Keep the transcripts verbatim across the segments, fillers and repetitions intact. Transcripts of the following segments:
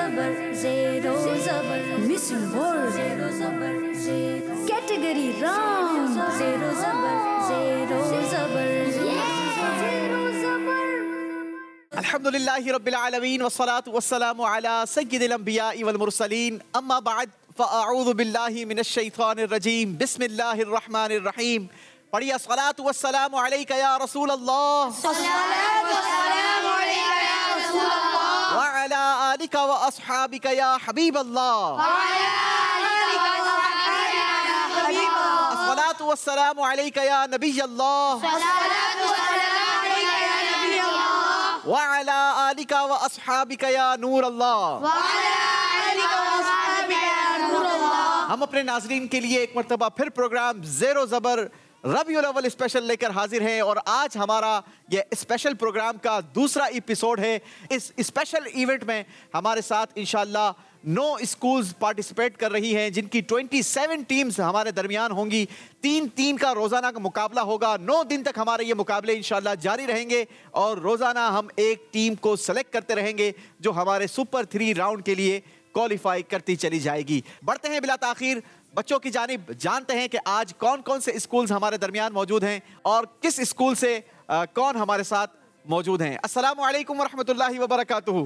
जबर zero जबर missing word zero जबर zero category wrong zero जबर zero जबर zero जबर अल्हम्दुलिल्लाहि रब्बिल आलमीन वस्सलातु वस्सलामु अला सय्यिदिल अंबियाइ वल मुरसलीन अम्मा बाद फ़अऊज़ु बिल्लाहि मिनश शैतानिर रजीम बिस्मिल्लाहिर रहमानिर रहीम। पढ़िए सलातु वस्सलामु अलैका या रसूल अल्लाह सलातु वस्सलामु अलैका या रसूल अल्लाह व अला आलिका व अस्हाबिका या हबीब अल्लाह व अला आलिका व अस्हाबिका या हबीब अल्लाह सलातु वस्सलामु अलैका या नबी अल्लाह सलातु वस्सलामु अलैका या नबी अल्लाह व अला आलिका व अस्हाबिका या नूर अल्लाह व अला आलिका व अस्हाबिका या नूर अल्लाह। हम अपने नाज़रीन के लिए एक मर्तबा फिर प्रोग्राम ज़ेरो ज़बर रबीउल अव्वल स्पेशल लेकर हाजिर हैं और आज हमारा ये स्पेशल प्रोग्राम का दूसरा एपिसोड है। इस स्पेशल इवेंट में हमारे साथ इंशाल्लाह नौ स्कूल्स पार्टिसिपेट कर रही हैं जिनकी सत्ताईस टीम्स हमारे दरमियान होंगी। तीन तीन का रोज़ाना का मुकाबला होगा। नौ दिन तक हमारे ये मुकाबले इंशाल्लाह जारी रहेंगे और रोज़ाना हम एक टीम को सेलेक्ट करते रहेंगे जो हमारे सुपर थ्री राउंड के लिए क्वालिफाई करती चली जाएगी। बढ़ते हैं बिला ताखीर बच्चों की जानिब, जानते हैं कि आज कौन कौन से स्कूल्स हमारे दरमियान मौजूद हैं और किस स्कूल से आ, कौन हमारे साथ मौजूद हैं। अस्सलामु अलैकुम वरहमतुल्लाहि वबरकातुहू।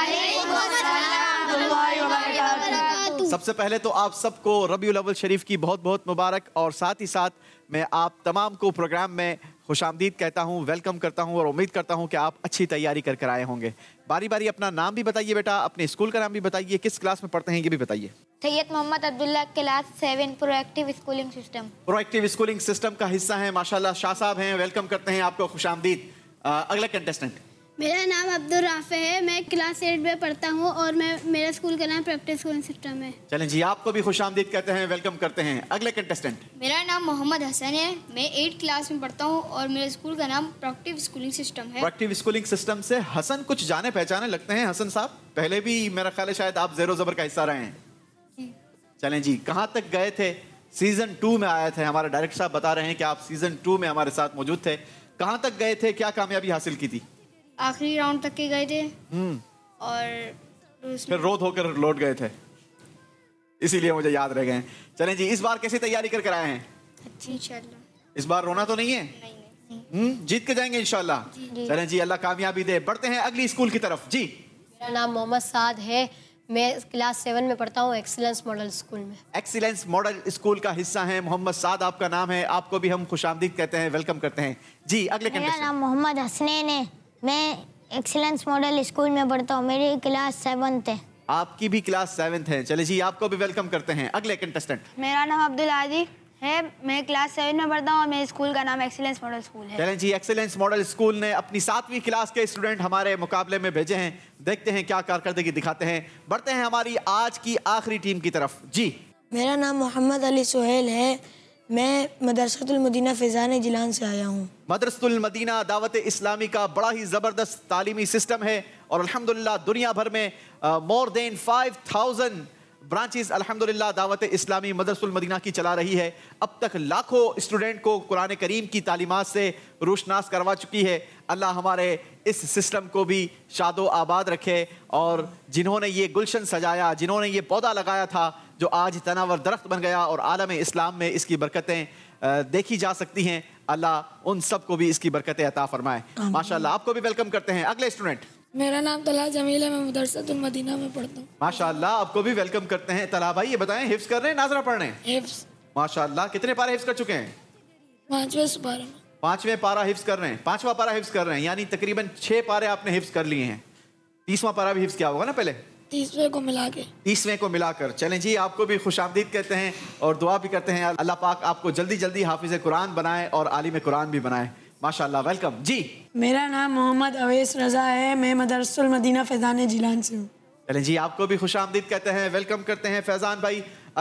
सबसे पहले तो आप सबको रबीउल अव्वल शरीफ की बहुत बहुत मुबारक और साथ ही साथ मैं आप तमाम को प्रोग्राम में खुशामदीद कहता हूँ, वेलकम करता हूँ और उम्मीद करता हूँ कि आप अच्छी तैयारी कर कर आए होंगे। बारी बारी अपना नाम भी बताइए बेटा, अपने स्कूल का नाम भी बताइए, किस क्लास में पढ़ते हैं ये भी बताइए। Syed Mohammad Abdullah, class seven, proactive schooling system. Proactive schooling system का हिस्सा है माशाल्लाह। शाह साहब हैं, वेलकम करते हैं आपको, खुशामदीद। अगला कंटेस्टेंट। मेरा नाम अब्दुल राफे है, मैं क्लास एट में पढ़ता हूँ और मैं मेरा स्कूल का नाम प्रोएक्टिव स्कूलिंग सिस्टम है। चलें जी, आपको भी खुशामदीद कहते हैं, वेलकम करते हैं। अगले कंटेस्टेंट। मेरा नाम मोहम्मद हसन है, मैं एट क्लास में पढ़ता हूँ और मेरे स्कूल का नाम प्रोएक्टिव स्कूलिंग सिस्टम है। प्रोएक्टिव स्कूलिंग सिस्टम से हसन कुछ जाने पहचाने लगते हैं। हसन साहब, पहले भी मेरा ख्याल है शायद आप ज़ेरो ज़बर का हिस्सा रहे हैं। चलें जी, कहाँ तक गए थे? सीजन टू में आए थे, हमारे डायरेक्टर साहब बता रहे हैं कि आप सीजन टू में हमारे साथ मौजूद थे। कहाँ तक गए थे, क्या कामयाबी हासिल की थी? आखिरी राउंड तक के गए थे और फिर रोध होकर लौट गए थे, इसीलिए मुझे याद रह गए। चलें जी, इस बार कैसी तैयारी कर कर आए हैं? इंशाल्लाह। इस बार रोना तो नहीं है? नहीं हम्म, जीत के जाएंगे इंशाल्लाह। चलें जी, अल्लाह कामयाबी दे। बढ़ते हैं अगली स्कूल की तरफ। जी, मेरा नाम मोहम्मद साद है, मैं क्लास सेवन में पढ़ता हूँ एक्सीलेंस मॉडल स्कूल में। एक्सीलेंस मॉडल स्कूल का हिस्सा है। मोहम्मद साद आपका नाम है, आपको भी हम खुशामदीद कहते हैं, वेलकम करते हैं। जी, अगले मेरा कंटेस्टेंट। नाम मोहम्मद हसनैन है, मैं एक्सीलेंस मॉडल स्कूल में पढ़ता हूँ, मेरी क्लास सेवन्थ है। आपकी भी क्लास सेवन्थ है। चले जी, आपको भी वेलकम करते हैं। अगले कंटेस्टेंट। मेरा नाम अब्दुल आदि है, मैं क्लास सेवन में पढ़ता हूँ और मेरे स्कूल का नाम एक्सीलेंस मॉडल स्कूल है। चलें जी, एक्सीलेंस मॉडल स्कूल ने अपनी सातवीं क्लास के स्टूडेंट हमारे मुकाबले में भेजे हैं, देखते हैं क्या कारकर्दगी दिखाते हैं। बढ़ते हैं हमारी आज की आखिरी टीम की तरफ। जी, मेरा नाम मोहम्मद अली सुहेल है, मैं मदरसतुल मदीना फैज़ान जिलान से आया हूँ। मदरसतुल मदीना दावत इस्लामी का बड़ा ही ज़बरदस्त तालीमी सिस्टम है और अल्हम्दुलिल्लाह दुनिया भर में more than five thousand branches अल्हम्दुलिल्लाह दावत इस्लामी मदरसतुल मदीना की चला रही है। अब तक लाखों स्टूडेंट को कुरान करीम की तालीमात से रोशनास करवा चुकी है। अल्लाह हमारे इस सिस्टम को भी शादो आबाद रखे और जिन्होंने ये गुलशन सजाया, जिन्होंने ये पौधा लगाया था जो आज तनावर दरख्त बन गया और आलम इस्लाम में इसकी बरकतें देखी जा सकती हैं, अल्लाह उन सब को भी इसकी बरकतें अता फरमाए। माशाल्लाह, आपको भी वेलकम करते हैं। अगले स्टूडेंट। मेरा नाम तला जमील है, मैं मदरसतुल मदीना में पढ़ता हूँ। माशाल्लाह, आपको भी वेलकम करते हैं। तला भाई, ये बताएं, हिफ्स कर रहे हैं, नाजरा पढ़ रहे हैं? हिफ्स। माशाल्लाह, कितने पारे हिफ्स कर चुके हैं? पांचवें पारा में। पांचवें पारा हिफ्स कर रहे हैं, पांचवा पारा हिफ्स कर रहे हैं, यानी तकरीबन छह पारे आपने हिफ्स कर लिए हैं। तीसवां पारा भी हिफ्स किया होगा ना पहले? तीसवें को मिला के। तीसवें को मिलाकर। चलें जी, आपको भी खुशामदीद कहते हैं और दुआ भी करते हैं अल्लाह पाक आपको जल्दी जल्दी हाफिज कुरान बनाए और आलिम कुरान भी बनाए। माशाल्लाह, वेलकम। जी, मेरा नाम मोहम्मद अवैस रजा है, मैं मदरसतुल मदीना फैज़ान जिलान से हूँ। चलें जी, आपको भी खुशामदीद कहते हैं, वेलकम करते हैं फैज़ान भाई।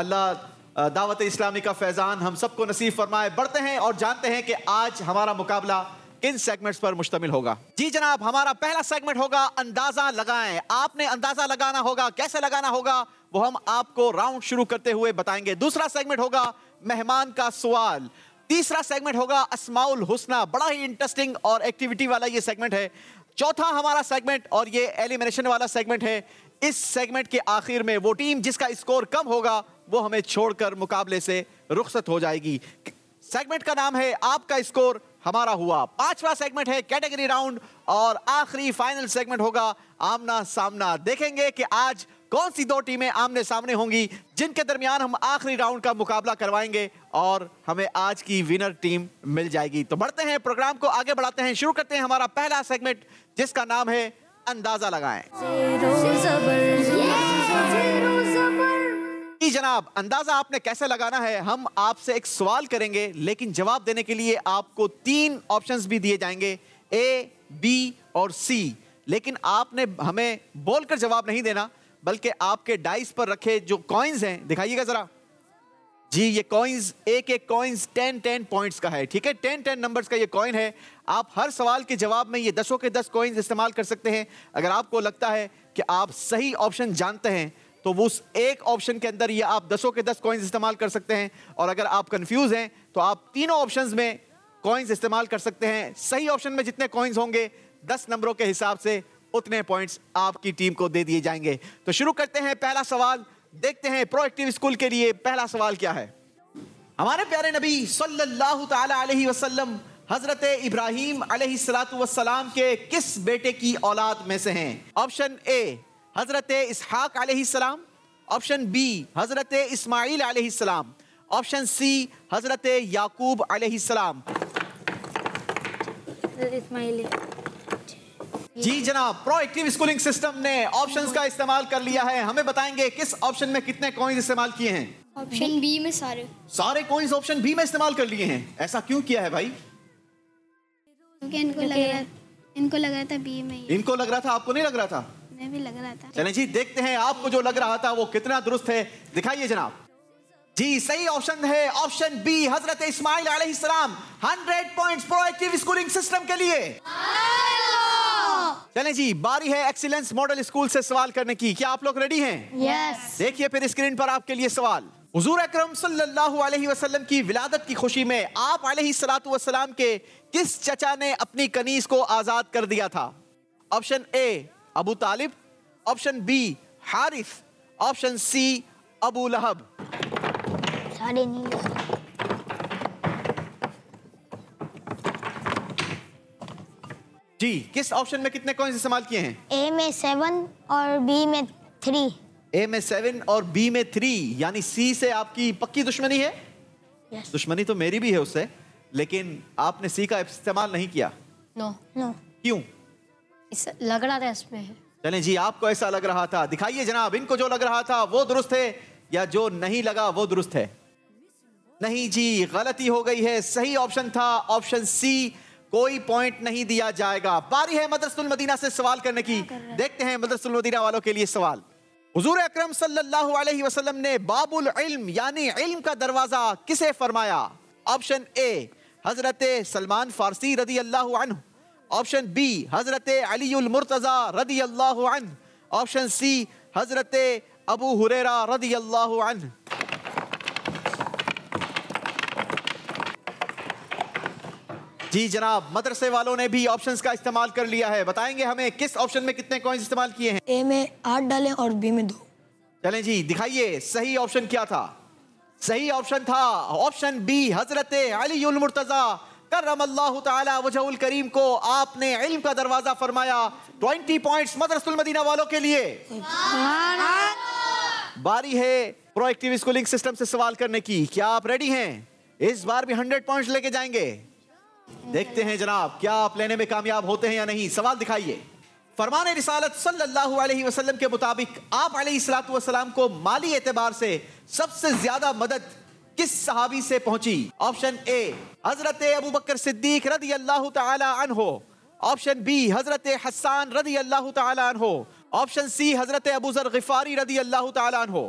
अल्लाह दावत इस्लामी का फैज़ान हम सबको नसीब फरमाए। बढ़ते हैं और जानते हैं कि आज हमारा मुकाबला किन सेगमेंट्स पर मुश्तमिल होगा। जी जनाब, हमारा पहला सेगमेंट होगा अंदाजा लगाएं। आपने अंदाजा लगाना होगा, कैसे लगाना होगा वो हम आपको राउंड शुरू करते हुए बताएंगे। दूसरा सेगमेंट होगा मेहमान का सवाल। तीसरा सेगमेंट होगा अस्माउल हुस्ना, बड़ा ही इंटरेस्टिंग और एक्टिविटी वाला ये सेगमेंट है। चौथा हमारा सेगमेंट, और ये एलिमिनेशन वाला सेगमेंट है। इस सेगमेंट के आखिर में वो टीम जिसका स्कोर कम होगा वो हमें छोड़कर मुकाबले से रुखसत हो जाएगी। सेगमेंट का नाम है आपका स्कोर हमारा हुआ। पांचवा सेगमेंट है कैटेगरी राउंड, और आखिरी फाइनल सेगमेंट होगा आमना सामना। देखेंगे कि आज कौन सी दो टीमें आमने सामने होंगी जिनके दरमियान हम आखिरी राउंड का मुकाबला करवाएंगे और हमें आज की विनर टीम मिल जाएगी। तो बढ़ते हैं, प्रोग्राम को आगे बढ़ाते हैं। शुरू करते हैं हमारा पहला सेगमेंट जिसका नाम है अंदाजा लगाएं। जी जनाब, अंदाजा आपने कैसे लगाना है, हम आपसे एक सवाल करेंगे, लेकिन जवाब देने के लिए आपको तीन ऑप्शंस भी दिए जाएंगे, ए, बी और सी। लेकिन आपने हमें बोलकर जवाब नहीं देना, बल्कि आपके डाइस पर रखे जो कॉइन्स हैं, दिखाइएगा जरा जी। ये कॉइन्स, एक एक कॉइन्स टेन टेन पॉइंट्स का है, ठीक है, टेन टेन नंबर्स का ये कॉइन है। आप हर सवाल के जवाब में ये दसों के दस कॉइन्स इस्तेमाल कर सकते हैं। अगर आपको लगता है कि आप सही ऑप्शन जानते हैं तो वो उस एक ऑप्शन के अंदर ये आप दसों के दस कॉइन्स इस्तेमाल कर सकते हैं, और अगर आप कंफ्यूज हैं तो आप तीनों ऑप्शंस में कॉइन्स इस्तेमाल कर सकते हैं। सही ऑप्शन में जितने कॉइन्स होंगे दस नंबरों के हिसाब से उतने पॉइंट्स आपकी टीम को दे दिए जाएंगे। तो शुरू करते हैं पहला सवाल, देखते हैं प्रोएक्टिव स्कूल के लिए पहला सवाल क्या है। हमारे प्यारे नबी सल्लल्लाहु ताला अलैहि वसल्लम हजरत इब्राहीम अलैहिस्सलातु वस्सलाम के किस बेटे की औलाद में से हैं? ऑप्शन ए हजरत इसहाक अलैहिस्सलाम, ऑप्शन बी हजरत इस्माइल अलैहिस्सलाम, ऑप्शन सी हजरत याकूब अलैहिस्सलाम। इस्माइल। जी जनाब, प्रोएक्टिव स्कूलिंग सिस्टम ने ऑप्शंस का इस्तेमाल कर लिया है। हमें बताएंगे किस ऑप्शन में कितने कॉइन्स इस्तेमाल किए हैं? ऑप्शन बी में सारे सारे कॉइन्स ऑप्शन बी में इस्तेमाल कर लिए हैं। ऐसा क्यों किया है भाई? क्योंकि इनको लग रहा इनको लग रहा था बी में ही। इनको लग रहा था, आपको नहीं लग रहा था? मैं भी लग रहा था। चलें जी, देखते हैं आपको जो लग रहा था वो कितना दुरुस्त है। दिखाइए जनाब। जी सही ऑप्शन है ऑप्शन बी हजरत इस्माइल अलैहिस्सलाम। Hundred points proactive schooling system के लिए। चलें जी, बारी है एक्सीलेंस मॉडल स्कूल से सवाल करने की। क्या आप लोग रेडी हैं? यस। देखिए फिर स्क्रीन पर आपके लिए सवाल। हुजूर अकरम सल्लल्लाहु अलैहि वसल्लम की विलादत की खुशी में आप अलैहिस्सलातु वस्सलाम के किस चचा ने अपनी कनीज को आजाद कर दिया था? Option A Abu Talib, option B Haris, option C Abu Lahab. सारे नीले। जी, किस ऑप्शन में कितने कॉइन्स इस्तेमाल किए हैं? ए में सेवन और बी में थ्री। ए में सेवन और बी में थ्री, यानी सी से आपकी पक्की दुश्मनी है? यस। दुश्मनी तो मेरी भी है उससे, लेकिन आपने सी का इस्तेमाल नहीं किया। No no. क्यों? इस लग रहा था इसमें है। चलें जी, आपको ऐसा लग रहा था। दिखाइए जनाब, इनको जो लग रहा था वो दुरुस्त है या जो नहीं लगा वो दुरुस्त है? नहीं जी, गलती हो गई है। सही ऑप्शन था ऑप्शन सी। कोई पॉइंट नहीं दिया जाएगा। बारी है मदरसतुल मदीना से सवाल करने की। देखते हैं मदरसतुल मदीना वालों के लिए सवाल। हुजूर अकरम सल्लल्लाहु अलैहि वसल्लम ने बाबुल इल्म यानी इल्म का दरवाजा किसे फरमाया? ऑप्शन ए हजरत सलमान फारसी रदी अल्लाहु अन्हु, ऑप्शन बी हजरत अलीउल मुर्तजा रदी अल्लाहु अन्हु, ऑप्शन सी हजरत अबू हुरैरा रदी अल्लाहु अन्हु। जी जनाब, मदरसे वालों ने भी ऑप्शंस का इस्तेमाल कर लिया है। बताएंगे हमें किस ऑप्शन में कितने कॉइन्स इस्तेमाल किए हैं? ए में आठ डालें और बी में दो। चलें जी, दिखाइए सही ऑप्शन क्या था। सही ऑप्शन था ऑप्शन बी हजरत अलीउल मुर्तजा करमल्लाहु ताला वजहुल करीम को आपने इल्म का दरवाजा फरमाया। ट्वेंटी पॉइंट्स मदरसतुल मदीना वालों के लिए। बारी है प्रोएक्टिव स्कूलिंग सिस्टम से सवाल करने की। क्या आप रेडी हैं? इस बार भी हंड्रेड पॉइंट्स लेके जाएंगे। देखते हैं जनाब, क्या आप लेने में कामयाब होते हैं या नहीं। सवाल दिखाइए। फरमान रिसालत सल्लल्लाहु अलैहि वसल्लम के मुताबिक आप अलैहिस्सलातु वस्सलाम को माली एतबार से सबसे ज्यादा मदद किस सहाबी से पहुंची? ऑप्शन ए हजरत अबू बकर सिद्दीक रदी अल्लाह तआला अन्हो, ऑप्शन बी हजरत हसन रदी अल्लाह तआला अन्हो, ऑप्शन सी हजरत अबू जर गिफारी रदी अल्लाह तआला अन्हो।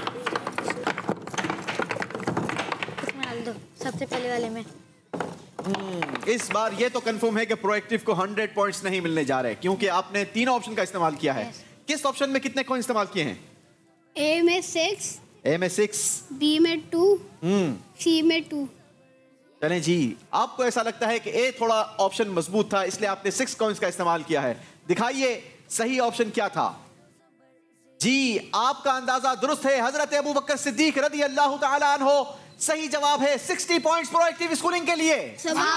सबसे पहले वाले में इस बार ये तो कंफर्म है कि प्रोएक्टिव को हंड्रेड पॉइंट्स नहीं मिलने जा रहे, क्योंकि आपने तीनों ऑप्शन का इस्तेमाल किया है। किस ऑप्शन में कितने कॉइन इस्तेमाल किए हैं? ए में सिक्स, ए में सिक्स, बी में टू, सी में टू। चलें जी, आपको ऐसा लगता है कि ए थोड़ा ऑप्शन मजबूत था, इसलिए आपने सिक्स कॉइंस का इस्तेमाल किया है। दिखाइए सही ऑप्शन क्या था। जी, आपका अंदाजा दुरुस्त है, हजरत अबू बकर सिद्दीक रदी अल्लाह ताला अन्हो। सही जवाब है। सिक्सटी पॉइंट्स प्रोएक्टिव स्कूलिंग के लिए।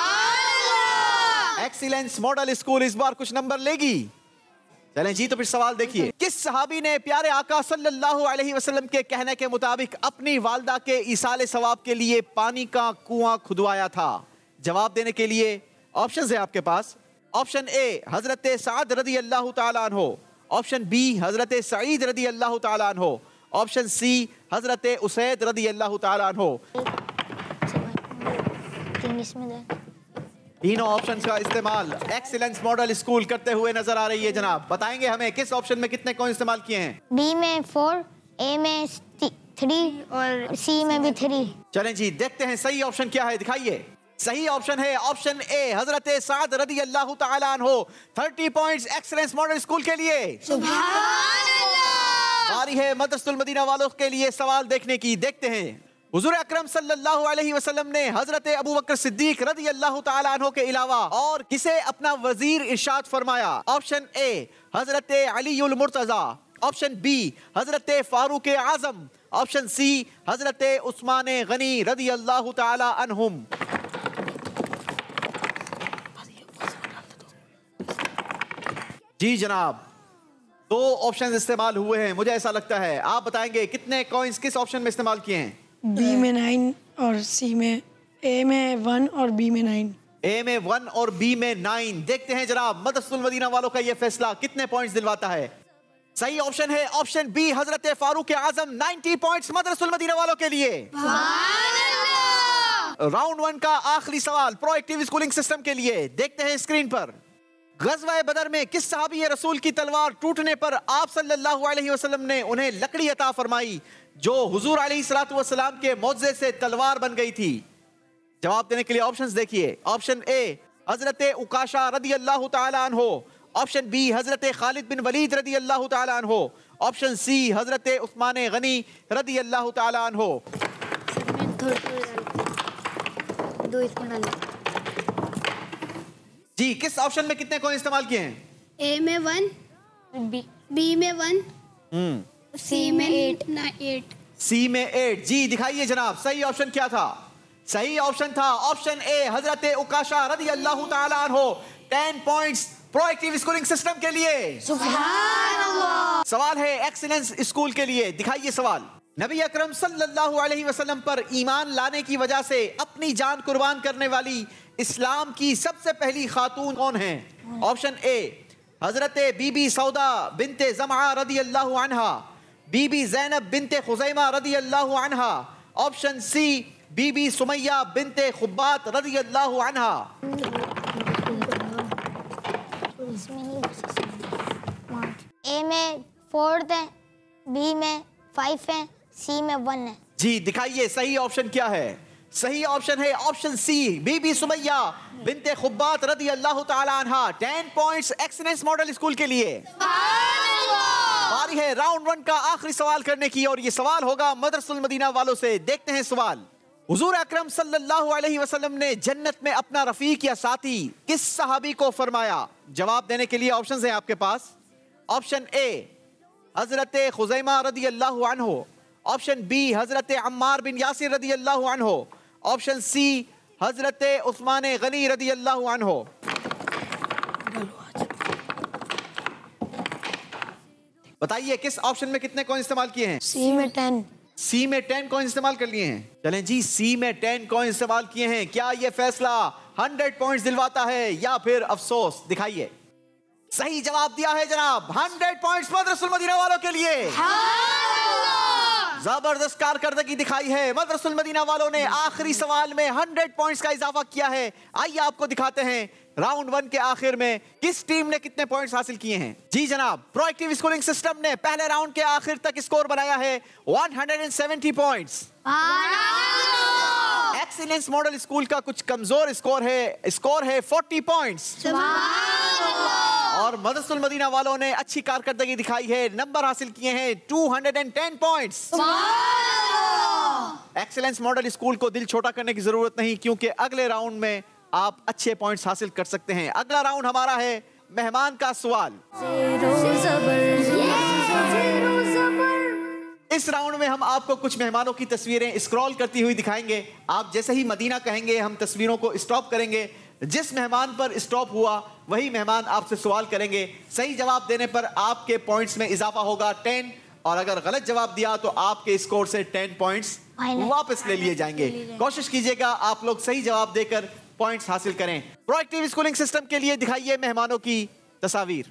एक्सीलेंस मॉडल स्कूल इस बार कुछ नंबर लेगी। चलें जी, तो फिर सवाल देखिए। किस सहाबी ने प्यारे आका सल्लल्लाहु अलैहि वसल्लम के कहने के मुताबिक अपनी वालदा के इसाले सवाब के लिए पानी का कुआं खुदवाया था? जवाब देने के लिए ऑप्शंस है आपके पास। ऑप्शन ए हजरत साद रदी अल्लाह ताला अन्हो, ऑप्शन बी हजरत सईद रदी अल्लाह ताला अन्हो, ऑप्शन सी हजरत उसैद रदी अल्लाह ताला अन्हो। तीनों ऑप्शंस का इस्तेमाल एक्सीलेंस मॉडल स्कूल करते हुए नजर आ रही है जनाब। बताएंगे हमें किस ऑप्शन में कितने कॉइन इस्तेमाल किए हैं? बी में फोर, ए में थ्री और सी में भी थ्री। चलें जी, देखते हैं सही ऑप्शन क्या है। दिखाइए। सही ऑप्शन है ऑप्शन ए हजरत साद रदी अल्लाह ताला अन्हो। Thirty points excellence model school के लिए। सुभान अल्लाह। बारी है मदरसतुल मदीना वालों के लिए सवाल देखने की। देखते हैं। हुजूर अकरम सल्लल्लाहु अलैहि वसल्लम ने हजरत अबू बकर सिद्दीक रदी अल्लाह ताला अन्हो के अलावा और किसे अपना वजीर इरशाद फरमाया? Option A Hazrat Aliul Murtaza, option B Hazrat Farooq Azam, option C हजरत उस्मान गनी रदी अल्लाह ताला अन्हुम। जी जनाब, दो ऑप्शन इस्तेमाल हुए हैं। मुझे ऐसा लगता है आप बताएंगे कितने कॉइंस किस ऑप्शन में इस्तेमाल किए हैं? बी में नाइन और सी में, ए में वन और बी में नाइन। ए में वन और बी में नाइन। देखते हैं जनाब मदरसतुल मदीना वालों का ये फैसला कितने पॉइंट्स दिलवाता है। सही ऑप्शन है option B Hazrat Farooq Azam. Ninety points Madrasatul Madina वालों के लिए। राउंड वन का आखिरी सवाल प्रोएक्टिव स्कूलिंग सिस्टम के लिए। देखते हैं स्क्रीन पर। गज़वा बदर में किस सहाबी रसूल की तलवार टूटने पर आप सल्लल्लाहु अलैहि वसल्लम ने उन्हें लकड़ी अता फरमाई जो हुजूर अलैहिस्सलातु वस्सलाम के मौजज़े से तलवार बन गई थी? जवाब देने के लिए ऑप्शंस देखिए। ऑप्शन ए हजरत उकाशा रदी अल्लाह ताला अन्हो, ऑप्शन बी हजरत खालिद बिन वलीद रदी अल्लाह ताला अन्हो, ऑप्शन सी हजरत उस्मान गनी रदी अल्लाह ताला अन्हो। दो इसमें डाल। जी, किस ऑप्शन में कितने कॉइन इस्तेमाल किए हैं? ए में वन, बी बी में वन, हम्म सी में एट, एट। सी में एट। जी दिखाइए जनाब सही ऑप्शन क्या था? सही ऑप्शन था ऑप्शन ए हजरत उकाशा रदी अल्लाह ताला अन्हो। Ten points proactive schooling system के लिए। सुभान अल्लाह। सवाल है एक्सीलेंस स्कूल के लिए। दिखाइए सवाल। नबी अकरम सल्लल्लाहु अलैहि वसल्लम पर ईमान लाने की वजह से अपनी जान कुर्बान करने वाली इस्लाम की सबसे पहली खातून कौन है? ऑप्शन ए हजरत बीबी सौदा बिनते जमा रदी अल्लाह अन्हा, बीबी ज़ैनब बिनते खुज़ैमा रदी अल्लाह अन्हा, ऑप्शन सी बीबी सुमैया बिनते खुब्बात रदी अल्लाह अन्हा। ए में फोर्थ है, बी में फाइव है, सी में वन है। जी दिखाइए सही ऑप्शन क्या है? सही ऑप्शन है ऑप्शन सी बीबी सुमैया बिनते खुब्बात रदी अल्लाह ताला अन्हा। Ten points excellence model school के लिए। बारी है राउंड वन का आखिरी सवाल करने की और ये सवाल होगा मदरसतुल मदीना वालों से। देखते हैं सवाल। हुजूर अकरम सल्लल्लाहु अलैहि वसल्लम ने जन्नत में अपना रफीक या साथी किस सहाबी को फरमाया? जवाब देने के लिए ऑप्शंस हैं आपके पास। ऑप्शन ए हजरत खुज़ैमा रदी अल्लाह अन्हु, ऑप्शन बी हजरत अम्मार बिन यासिर रदी अल्लाह अन्हु, ऑप्शन सी हजरत उस्मान गनी रदी अल्लाह अन्हु। बताइए किस ऑप्शन में कितने कॉइन इस्तेमाल किए हैं? सी में टेन। सी में टेन कॉइन इस्तेमाल कर लिए हैं। चलें जी, सी में टेन कॉइन इस्तेमाल किए हैं। क्या ये फैसला हंड्रेड पॉइंट्स दिलवाता है या फिर अफसोस? दिखाइए। सही जवाब दिया है जनाब। हंड्रेड पॉइंट्स मदरसतुल मदीना वालों के लिए। जबरदस्त कारकर्दगी दिखाई है मदरसतुल मदीना वालों ने। आखिरी सवाल में हंड्रेड पॉइंट्स का इजाफा किया है। आइए आपको दिखाते हैं राउंड वन के आखिर में किस टीम ने कितने पॉइंट्स हासिल किए हैं। जी जनाब, प्रोएक्टिव स्कूलिंग सिस्टम ने पहले राउंड के आखिर तक स्कोर बनाया है one hundred seventy points. Excellence model school का कुछ कमजोर स्कोर है, स्कोर है फोर्टी पॉइंट्स। और मदरसतुल मदीना वालों ने अच्छी कारकर्दगी दिखाई है, नंबर हासिल किए हैं two hundred ten points. Excellence model school को दिल छोटा करने की जरूरत नहीं, क्योंकि अगले राउंड में आप अच्छे पॉइंट्स हासिल कर सकते हैं। अगला राउंड हमारा है मेहमान का सवाल। इस राउंड में हम आपको कुछ मेहमानों की तस्वीरें स्क्रॉल करती हुई दिखाएंगे। आप जैसे ही मदीना कहेंगे हम तस्वीरों को स्टॉप करेंगे। जिस मेहमान पर स्टॉप हुआ वही मेहमान आपसे सवाल करेंगे। सही जवाब देने पर आपके पॉइंट्स में इजाफा होगा टेन, और अगर गलत जवाब दिया तो आपके स्कोर से टेन पॉइंट्स वापस ले लिए जाएंगे। कोशिश कीजिएगा आप लोग सही जवाब देकर पॉइंट्स हासिल करें। प्रोएक्टिव स्कूलिंग सिस्टम के लिए दिखाइए मेहमानों की तस्वीर।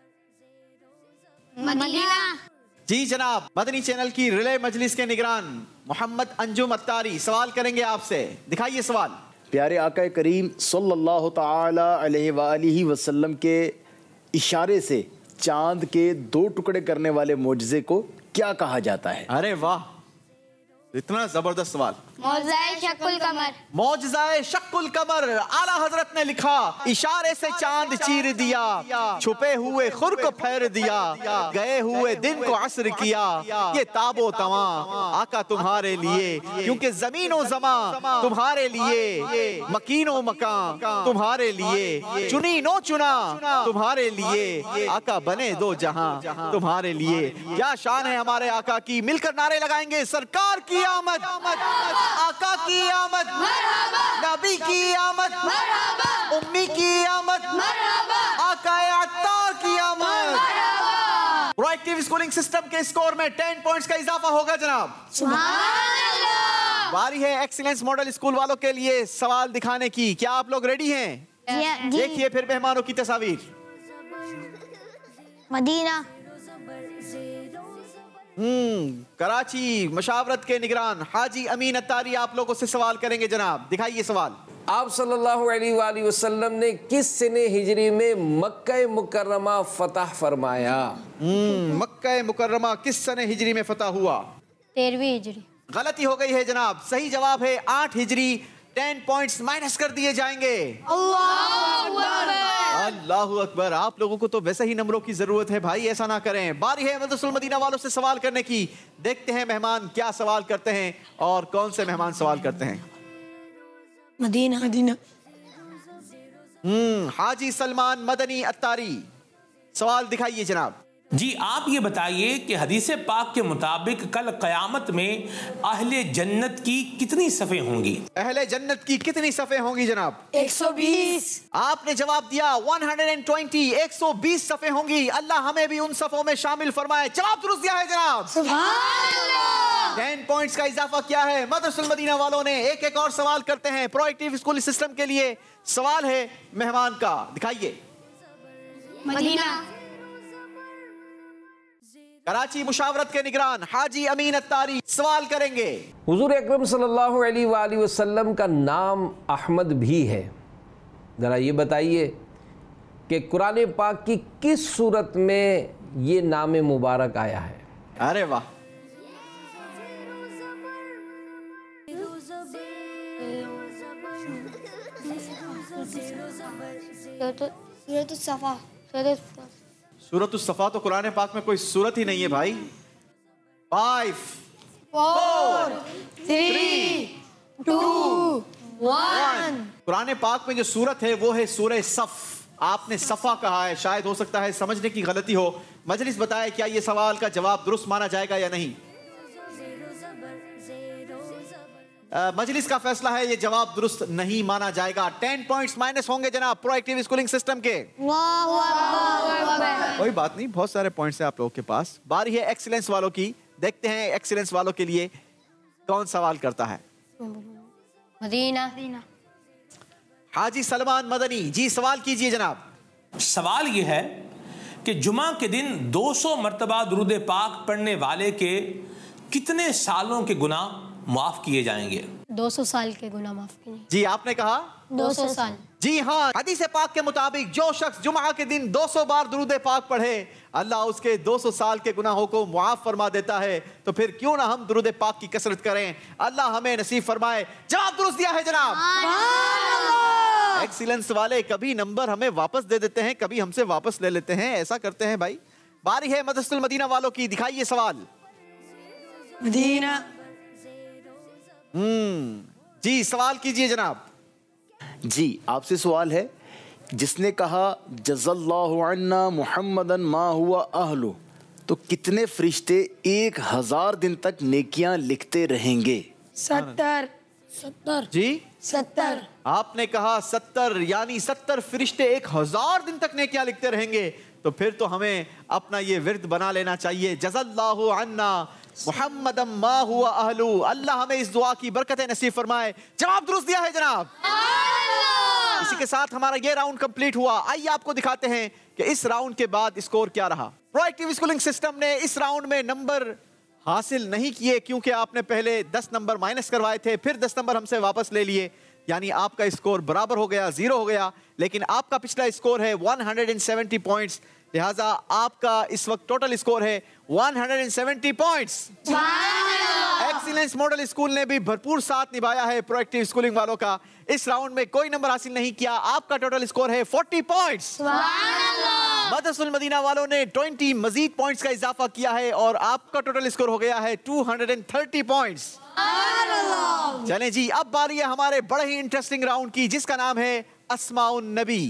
मदीना। जी जनाब, मदनी चैनल की रिले मजलिस के निगरान मोहम्मद अंजुम अत्तारी सवाल करेंगे आपसे। दिखाइए सवाल। प्यारे आका करीम सल्लल्लाहु ताला अलैहि वालिहि वसल्लम के इशारे से चांद के दो टुकड़े करने वाले मोजज़े को क्या कहा जाता है? अरे वाह, इतना जबरदस्त सवाल। मौज़ाए शक्कुल कमर। मौजज़ाए शक्कुल कमर। आला हजरत ने लिखा, इशारे से चांद चीर दिया, छुपे हुए खुर को फेर दिया, गए हुए दिन को असर किया, ये ताबो तवा आका तुम्हारे लिए, क्योंकि जमीनो जमा तुम्हारे लिए, मकीनो मकान तुम्हारे लिए, चुनी नो चुना तुम्हारे लिए, आका बने दो जहां तुम्हारे लिए। क्या शान है हमारे आका की। मिलकर नारे लगाएंगे, सरकार की आमद, आका की आमद, नबी की आमद, उम्मी की आमद, आका अत्तार की आमद। प्रोएक्टिव स्कूलिंग सिस्टम के स्कोर में टेन पॉइंट्स का इजाफा होगा जनाब। बारी है एक्सीलेंस मॉडल स्कूल वालों के लिए सवाल दिखाने की। क्या आप लोग रेडी हैं? देखिए फिर मेहमानों की तस्वीर। मदीना। हम्म कराची मशावरत के निगरान हाजी अमीन अत्तारी आप लोगों से सवाल करेंगे जनाब। दिखाइए सवाल। आप सल्लल्लाहु अलैहि वसल्लम ने किस सने हिजरी में मक्का मुकर्रमा फतह फरमाया? हम्म मक्का मुकर्रमा किस सने हिजरी में फतह हुआ? तेरहवीं हिजरी। गलती हो गई है जनाब। सही जवाब है आठ हिजरी। टेन पॉइंट्स माइनस कर दिए जाएंगे। अल्लाहु अकबर। आप लोगों को तो वैसे ही नंबरों की जरूरत है भाई, ऐसा ना करें। बारी है मदरसुल मदीना वालों से सवाल करने की। देखते हैं मेहमान क्या सवाल करते हैं और कौन से मेहमान सवाल करते हैं। मदीना। मदीना। हम्म हाजी सलमान मदनी अत्तारी सवाल दिखाइए जनाब। जी आप ये बताइए कि हदीस पाक के मुताबिक कल क़यामत में अहले जन्नत की कितनी सफ़े होंगी? अहले जन्नत की कितनी सफ़े होंगी जनाब? एक सौ बीस। आपने जवाब दिया एक सौ बीस। एक सौ बीस सफ़े होंगी। अल्लाह हमें भी उन सफ़ों में शामिल फरमाए। जवाब दुरुस्त दिया है जनाब। सुभान अल्लाह। टेन पॉइंट्स का इजाफा किया है। मदरसुल मदीना वालों ने एक एक और सवाल करते हैं। प्रोएक्टिव स्कूल सिस्टम के लिए सवाल है मेहमान का। दिखाइए। मदीना। कराची मुशावरत के निगरान हाजी अमीन अत्तारी सवाल करेंगे। हुजूर अकरम सल्लल्लाहु अलैहि वसल्लम का नाम अहमद भी है। ज़रा ये बताइए कि कुरान पाक की किस सूरत में ये नाम मुबारक आया है? अरे वाह। सूरत सफ़ा। सूरत सफ़ा तो कुरान पाक में कोई सूरत ही नहीं है भाई। Five four three two one. Quran पाक में जो सूरत है वो है सूरह सफ। आपने सफ़ा कहा है, शायद हो सकता है समझने की गलती हो। मजलिस बताए क्या ये सवाल का जवाब दुरुस्त माना जाएगा या नहीं? आ, मजलिस का फैसला है, ये जवाब दुरुस्त नहीं माना जाएगा। टेन पॉइंट्स माइनस होंगे जनाब प्रोएक्टिव स्कूलिंग सिस्टम के। कोई बात नहीं, बहुत सारे पॉइंट्स हैं आप लोगों के पास। बारी है एक्सीलेंस वालों की। देखते हैं एक्सीलेंस वालों के लिए कौन सवाल करता है। मदीना। हाजी सलमान मदनी जी सवाल कीजिए जनाब। सवाल ये है कि जुमा के दिन दो सौ मरतबा दुरूद पाक पढ़ने वाले के कितने सालों के गुनाह माफ किए जाएंगे? दो सौ साल के गुनाह माफ किए। जी आपने कहा दो सौ साल। जी हाँ, हदीस पाक के मुताबिक जो शख्स जुमा के दिन दो सौ बार दुरूद पाक पढ़े अल्लाह उसके दो सौ साल के गुनाहों को मुआफ फरमा देता है। तो फिर क्यों ना हम दुरूद पाक की कसरत करें। अल्लाह हमें नसीब फरमाए। जवाब दुरुस्त दिया है जनाब। एक्सीलेंस वाले कभी नंबर हमें वापस दे देते हैं, कभी हमसे वापस ले लेते हैं, ऐसा करते हैं भाई। बारी है मदरसुल मदीना वालों की। दिखाइए सवाल। मदीना। हम्म जी, सवाल कीजिए जनाब। जी, आपसे सवाल है, जिसने कहा जज़ल्लाहु अन्ना मुहम्मदन मा हुआ अहलु, तो कितने फरिश्ते एक हजार दिन तक नेकियां लिखते रहेंगे? सत्तर। सत्तर जी सत्तर। आपने कहा सत्तर, यानी सत्तर फरिश्ते एक हजार दिन तक नेकियां लिखते रहेंगे। तो फिर तो हमें अपना ये विर्द बना लेना चाहिए, जज़ल्लाहु अन्ना मुहम्मदन मा हुआ अहलु। अल्लाह हमें इस दुआ की बरकतें नसीब फरमाए। जवाब दुरुस्त दिया है जनाब। इसी के साथ हमारा ये राउंड कंप्लीट हुआ। आइए आपको दिखाते हैं कि इस राउंड के बाद स्कोर क्या रहा। प्रोएक्टिव स्कूलिंग सिस्टम ने इस राउंड में नंबर हासिल नहीं किए, क्योंकि आपने पहले दस नंबर माइनस करवाए थे, फिर दस नंबर हमसे वापस ले लिए, यानी आपका स्कोर बराबर हो गया, जीरो हो गया। लेकिन आपका पिछला स्कोर है एक सौ सत्तर पॉइंट्स, लिहाजा आपका इस वक्त टोटल स्कोर है एक सौ सत्तर पॉइंट्स। एक्सीलेंस मॉडल स्कूल ने भी भरपूर साथ निभाया है प्रोएक्टिव स्कूलिंग वालों का। इस राउंड में कोई नंबर हासिल नहीं किया। आपका टोटल स्कोर है चालीस पॉइंट्स। मदरसतुल मदीना वालों ने बीस मजीद पॉइंट्स का इजाफा किया है और आपका टोटल स्कोर हो गया है दो सौ तीस पॉइंट्स। चलें जी, अब बारी है हमारे बड़े ही इंटरेस्टिंग राउंड की, जिसका नाम है अस्माउन नबी।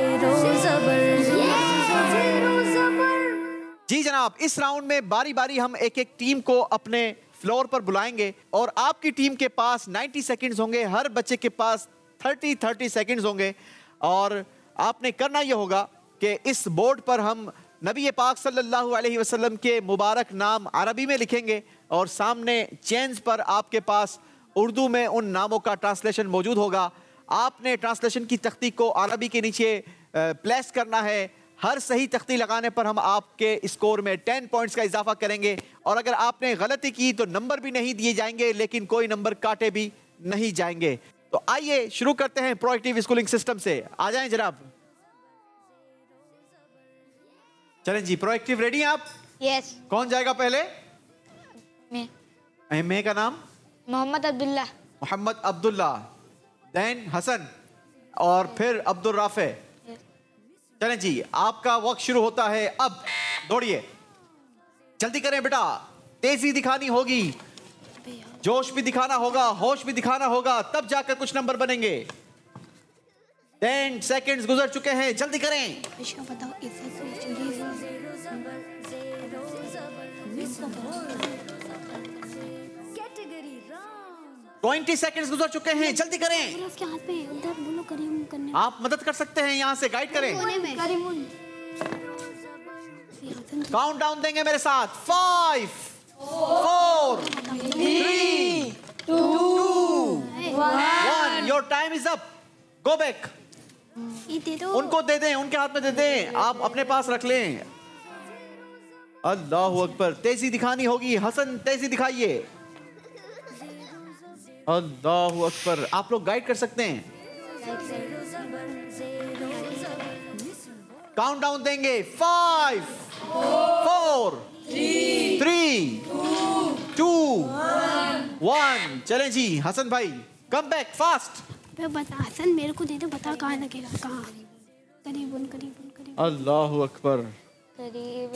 जी जनाब, इस राउंड में बारी बारी हम एक एक टीम को अपने फ्लोर पर बुलाएंगे और आपकी टीम के पास नब्बे सेकंड्स होंगे, हर बच्चे के पास तीस तीस सेकंड्स होंगे। और आपने करना यह होगा कि इस बोर्ड पर हम नबी पाक सल्लल्लाहु अलैहि वसल्लम के मुबारक नाम अरबी में लिखेंगे और सामने चेंज पर आपके पास उर्दू में उन नामों का ट्रांसलेशन मौजूद होगा। आपने ट्रांसलेशन की तख्ती को अरबी के नीचे प्लेस करना है। हर सही तख्ती लगाने पर हम आपके स्कोर में दस पॉइंट्स का इजाफा करेंगे और अगर आपने गलती की तो नंबर भी नहीं दिए जाएंगे, लेकिन कोई नंबर काटे भी नहीं जाएंगे। तो आइए शुरू करते हैं प्रोएक्टिव स्कूलिंग सिस्टम से। आ जाएं जनाब। चलें जी, प्रोएक्टिव रेडी हैं आप? यस। कौन जाएगा पहले? मैं। मैं का नाम? मोहम्मद अब्दुल्ला। मोहम्मद अब्दुल्ला, देन हसन और फिर अब्दुल राफे। चलें जी, आपका वक्त शुरू होता है अब। दौड़िए, जल्दी करें बेटा, तेजी दिखानी होगी, जोश भी दिखाना होगा, होश भी दिखाना होगा, तब जाकर कुछ नंबर बनेंगे। दस सेकंड्स गुजर चुके हैं, जल्दी करें। बीस सेकंड्स गुजर चुके हैं, जल्दी करें। उसके हाथ पे उधर बोलो करीम करने। आप मदद कर सकते हैं, यहाँ से गाइड करें। काउंट डाउन देंगे मेरे साथ। Five, four, three, two, one. Your time is up. Go back. ये दे दो। उनको दे दें, उनके हाथ में दे दें, आप अपने पास रख लें। अल्लाहु अकबर, तेजी दिखानी होगी। हसन, तेजी दिखाइए। अल्लाहु अकबर, आप लोग गाइड कर सकते हैं। काउंट डाउन देंगे। Five, four, three, two, one. चलें जी, हसन भाई कम बैक फास्ट। बता हसन, मेरे को दे दो, बता कहाँ लगेगा, कहाँ? करीबन करीबन करीबन। अल्लाहु अकबर। करीब।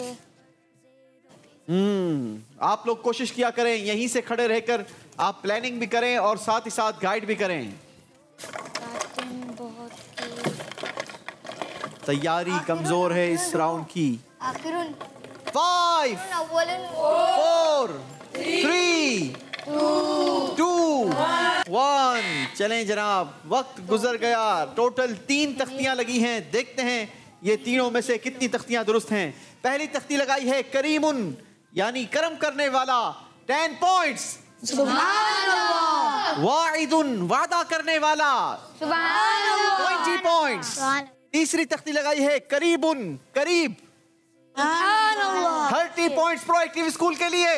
हम्म आप लोग कोशिश किया करें, यहीं से खड़े रहकर आप प्लानिंग भी करें और साथ ही साथ गाइड भी करें। तैयारी कमजोर है इस राउंड की। Five, four, three, two, one. चलें जनाब, वक्त गुजर गया। टोटल तीन तख्तियां लगी हैं। देखते हैं ये तीनों में से कितनी तख्तियां दुरुस्त हैं। पहली तख्ती लगाई है करीमुन, यानी करम करने वाला, टेन पॉइंट्स। वाइदुन, वादा करने वाला, ट्वेंटी पॉइंट्स। तीसरी तख्ती लगाई है करीबुन, करीब, थर्टी पॉइंट्स प्रोएक्टिव स्कूल के लिए।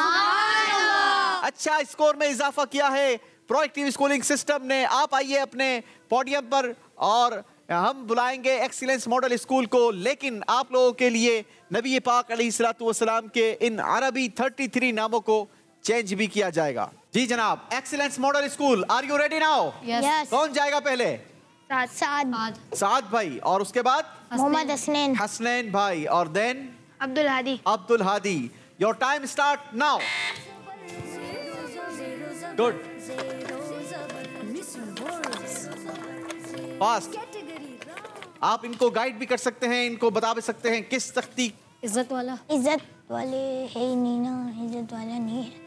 अच्छा स्कोर में इजाफा किया है प्रोएक्टिव स्कूलिंग सिस्टम ने। आप आइए अपने पोडियम पर और हम बुलाएंगे एक्सीलेंस मॉडल स्कूल को, लेकिन आप लोगों के लिए नबी पाक अलैहिस्सलातु वस्सलाम के इन अरबी तैंतीस नामों को चेंज भी किया जाएगा। जी जनाब, excellence model school, are you ready now? Yes. कौन जाएगा पहले? साद। साद भाई, और उसके बाद मोहम्मद हसनैन। हसनैन भाई, और then Abdul Hadi. Abdul Hadi. Your time start now. Good. Fast. आप इनको गाइड भी कर सकते हैं, इनको बता भी सकते हैं किस तख्ती। इज्जत वाला। इज्जत वाले है ही नहीं ना, इज्जत वाला नहीं है।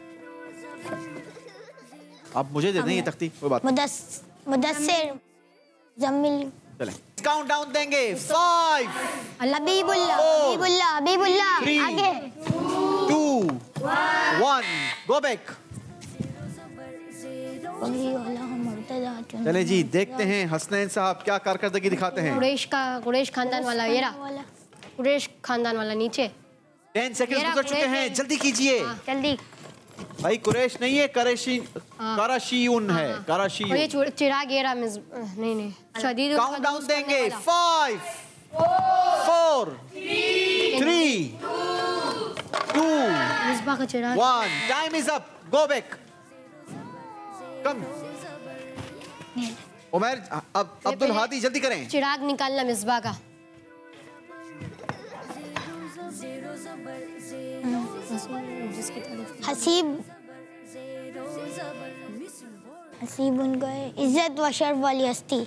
आप मुझे दे दें ये तख्ती, कोई बात नहीं। मुदस मुदस्सिर जम्मिल। चलें, काउंट डाउन देंगे। फाइव, हबीबुल्लाह हबीबुल्लाह हबीबुल्लाह। Three. आगे। Two, one, go back. चले जी, देखते हैं हसनैन साहब क्या कारकर्दगी दिखाते हैं। कुरैश का, कुरैश खानदान वाला, ये रहा कुरैश खानदान वाला नीचे। टेन सेकंड गुजर चुके हैं, जल्दी कीजिए। जल्दी। भाई कुरैश नहीं है, कराशी कराशीउन है, कराशीउन। और ये चु- चिराग ये रहा मिस नहीं नहीं शदीद। काउंट डाउन देंगे। फाइव, फोर, थ्री, टू, मिसबा का चिराग। One. Time is up, go back. Come Umar, अब अब्दुल हादी जल्दी करें। चिराग निकालना मिसबा का। हसीब हसीब उनका है, इज्जत व शर्फ वाली हस्ती।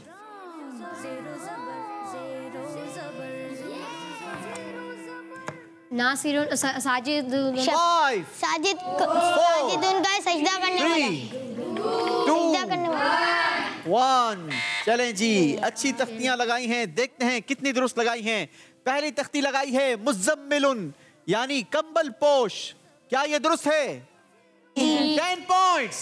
नासिर सा- साजिद। फाइव, साजिद साजिद उनका है, सजदा करने वाला। थ्री, सजदा करने वाला। वन। चलें जी, अच्छी तख्तियां लगाई हैं, देखते हैं कितनी दुरुस्त लगाई हैं। पहली तख्ती लगाई है मुज़म्मिलुन, यानी कंबल पोश। क्या ये दुरुस्त है? Ten points.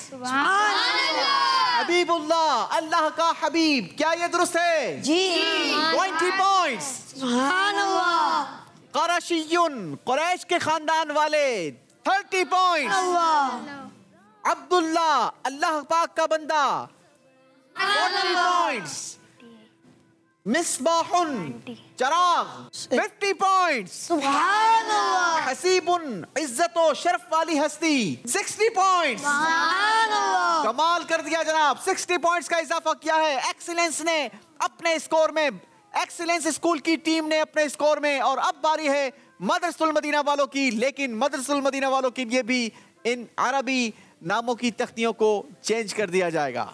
हबीबुल्लाह, अल्लाह का हबीब, क्या ये दुरुस्त है? जी। Twenty points. सुभानअल्लाह। कराशीयुन, कुरैश के खानदान वाले, थर्टी पॉइंट्स। अब्दुल्ला, अल्लाह पाक का बंदा, फोर्टी पॉइंट्स। मिसबाहुन, चराग, फिफ्टी पॉइंट्स। सुभानअल्लाह। हसीबुन, इज्जत और शर्फ वाली हस्ती, सिक्सटी पॉइंट्स। सुभानअल्लाह। कमाल कर दिया जनाब, सिक्सटी पॉइंट्स का इजाफा किया है एक्सीलेंस ने अपने स्कोर में, एक्सीलेंस स्कूल की टीम ने अपने स्कोर में। और अब बारी है मदरसुल मदीना वालों की, लेकिन मदरसुल मदीना वालों के लिए भी इन अरबी नामों की तख्तियों को चेंज कर दिया जाएगा।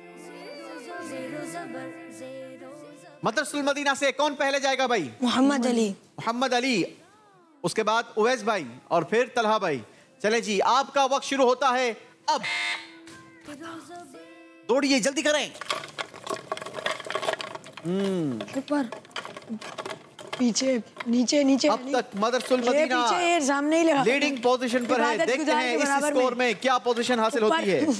मदरसुल मदीना से कौन पहले जाएगा भाई? मोहम्मद अली। मोहम्मद अली, उसके बाद उवैस भाई और फिर तलहा भाई। चले जी, आपका वक्त शुरू होता है अब। दौड़िए, जल्दी करें। ऊपर, पीछे, नीचे नीचे। अब तक मदरसुल ये मदीना पीछे, ये सामने ही लगा। लीडिंग पोजीशन पर है। इबादत देखते गुजार हैं के इस बराबर स्कोर में। में क्या पोजीशन हासिल होती है।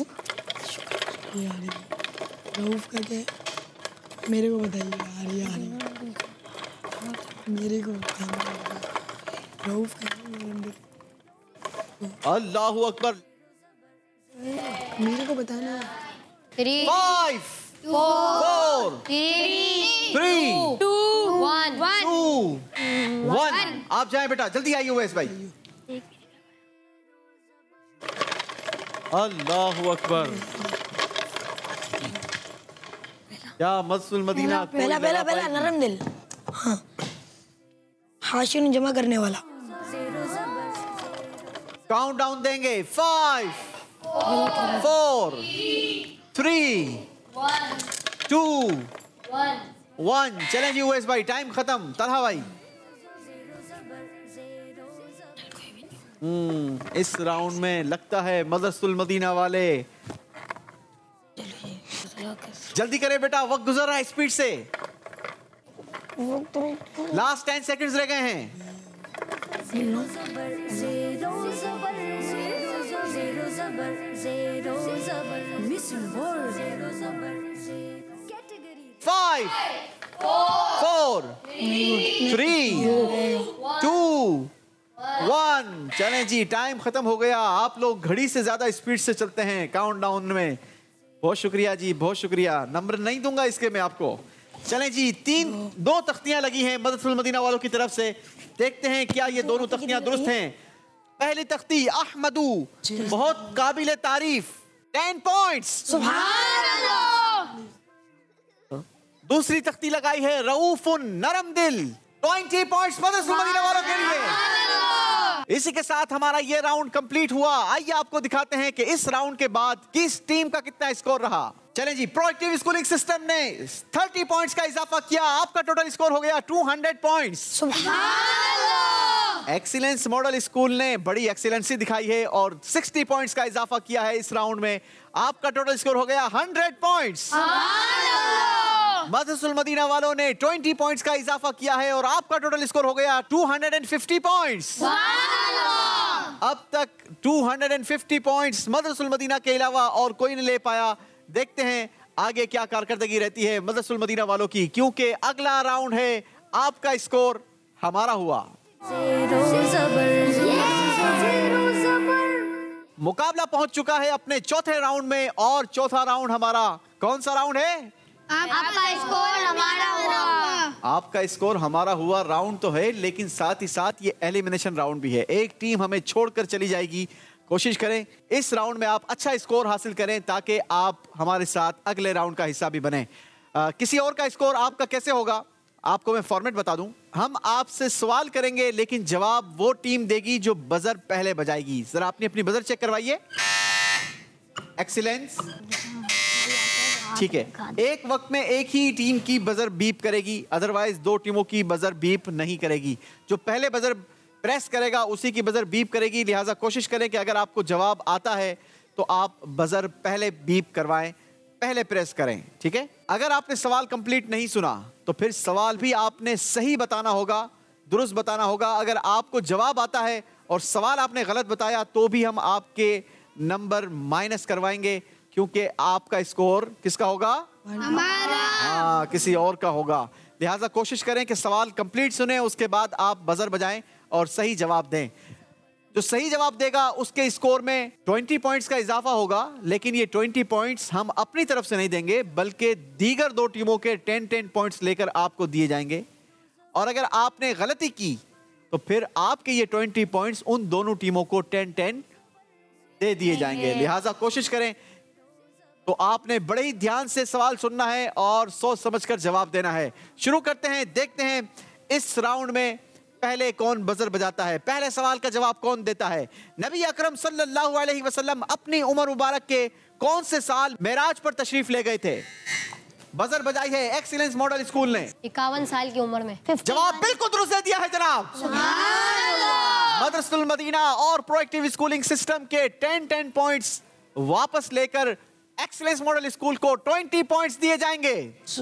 रऊफ का क्या है? मेरे को बताइए यार, यार मेरे को बताइए। रऊफ का अल्लाहु अकबर। मेरे को बताना। Five, four, three, two, one, two, one. आप जाएं बेटा, जल्दी आइए उवैस भाई। अल्लाहु अकबर। क्या मदरसुल मदीना। पहला पहला पहला नरम दिल। हाँ, हाशिर जमा करने वाला। काउंट डाउन देंगे। Five, four, three, two, one. चलें जी उवैस भाई, टाइम खत्म। तलहा भाई, हम्म इस राउंड में लगता है मदरसुल मदीना वाले। जल्दी करें बेटा, वक्त गुजर रहा है स्पीड से। लास्ट टेन सेकंड्स रह गए हैं। Five, four, three, two, one. चलें जी, टाइम खत्म हो गया। आप लोग घड़ी से ज्यादा स्पीड से चलते हैं काउंटडाउन में। बहुत शुक्रिया जी, बहुत शुक्रिया। नंबर नहीं दूंगा इसके मैं आपको। चलें जी, तीन दो तख्तियां लगी हैं मदरसुल मदीना वालों की तरफ से। देखते हैं क्या ये दोनों तख्तियां दुरुस्त हैं। पहली तख्ती अहमदू, बहुत काबिल तारीफ, टेन पॉइंट्स। सुभान अल्लाह। दूसरी तख्ती लगाई है रऊफुन, नरम दिल, ट्वेंटी पॉइंट्स मदरसुल मदीना वालों के लिए। इसी के साथ हमारा ये राउंड कंप्लीट हुआ। आइए आपको दिखाते हैं कि इस राउंड के बाद किस टीम का कितना स्कोर रहा। चलें जी, प्रोएक्टिव स्कूलिंग सिस्टम ने तीस पॉइंट्स का इजाफा किया, आपका टोटल स्कोर हो गया दो सौ पॉइंट्स। एक्सीलेंस मॉडल स्कूल ने बड़ी एक्सीलेंसी दिखाई है और साठ पॉइंट्स का इजाफा किया है इस राउंड में, आपका टोटल स्कोर हो गया सौ पॉइंट्स। मदरसुल मदीना वालों ने बीस पॉइंट्स का इजाफा किया है और आपका टोटल स्कोर हो गया दो सौ पचास पॉइंट्स। अब तक दो सौ पचास पॉइंट्स मदरसुल मदीना के अलावा और कोई नहीं ले पाया। देखते हैं आगे क्या कारकर्दगी रहती है मदरसुल मदीना वालों की, क्योंकि अगला राउंड है आपका स्कोर हमारा हुआ। मुकाबला पहुंच चुका है अपने चौथे राउंड में और चौथा राउंड हमारा कौन सा राउंड है? आपका स्कोर हमारा हुआ। आपका स्कोर हमारा हुआ राउंड तो है, लेकिन साथ ही साथ ये एलिमिनेशन राउंड भी है। एक टीम हमें छोड़कर चली जाएगी। कोशिश करें इस राउंड में आप अच्छा स्कोर हासिल करें ताकि आप हमारे साथ अगले राउंड का हिस्सा भी बने। आ, किसी और का स्कोर आपका कैसे होगा आपको मैं फॉर्मेट बता दूं। हम आपसे सवाल करेंगे लेकिन जवाब वो टीम देगी जो बजर पहले बजाएगी। जरा अपनी अपनी बजर चेक करवाइए। एक्सीलेंस, ठीक है। एक वक्त में एक ही टीम की बजर बीप करेगी, अदरवाइज दो टीमों की बजर बीप नहीं करेगी। जो पहले बजर प्रेस करेगा उसी की बजर बीप करेगी। लिहाजा कोशिश करें कि अगर आपको जवाब आता है तो आप बजर पहले बीप करवाएं, पहले प्रेस करें, ठीक है। अगर आपने सवाल कंप्लीट नहीं सुना तो फिर सवाल भी आपने सही बताना होगा, दुरुस्त बताना होगा। अगर आपको जवाब आता है और सवाल आपने गलत बताया तो भी हम आपके नंबर माइनस करवाएंगे, क्योंकि आपका स्कोर किसका होगा? हमारा। हाँ, किसी और का होगा। लिहाजा कोशिश करें कि सवाल कंप्लीट सुने, उसके बाद आप बजर बजाएं और सही जवाब दें। जो सही जवाब देगा उसके स्कोर में बीस पॉइंट्स का इजाफा होगा, लेकिन ये बीस पॉइंट्स हम अपनी तरफ से नहीं देंगे बल्कि दीगर दो टीमों के दस दस पॉइंट्स लेकर आपको दिए जाएंगे। और अगर आपने गलती की तो फिर आपके ये बीस पॉइंट्स उन दोनों टीमों को दस दस दे दिए जाएंगे। लिहाजा कोशिश करें। तो आपने बड़े ही ध्यान से सवाल सुनना है और सोच समझकर जवाब देना है। शुरू करते हैं, देखते हैं इस राउंड में पहले कौन बजर बजाता है, पहले सवाल का जवाब कौन देता है। नबी अकरम सल्लल्लाहु अलैहि वसल्लम अपनी उम्र मुबारक के कौन से साल मेराज पर तशरीफ ले गए थे? बजर बजाई है एक्सीलेंस मॉडल स्कूल ने। इक्यावन साल की उम्र में। जवाब बिल्कुल दुरुस्त दे दिया है जनाब। मदरसुल मदीना और प्रोएक्टिव स्कूलिंग सिस्टम के टेन टेन पॉइंट्स वापस लेकर एक्सीलेंस मॉडल स्कूल को बीस पॉइंट्स दिए जाएंगे।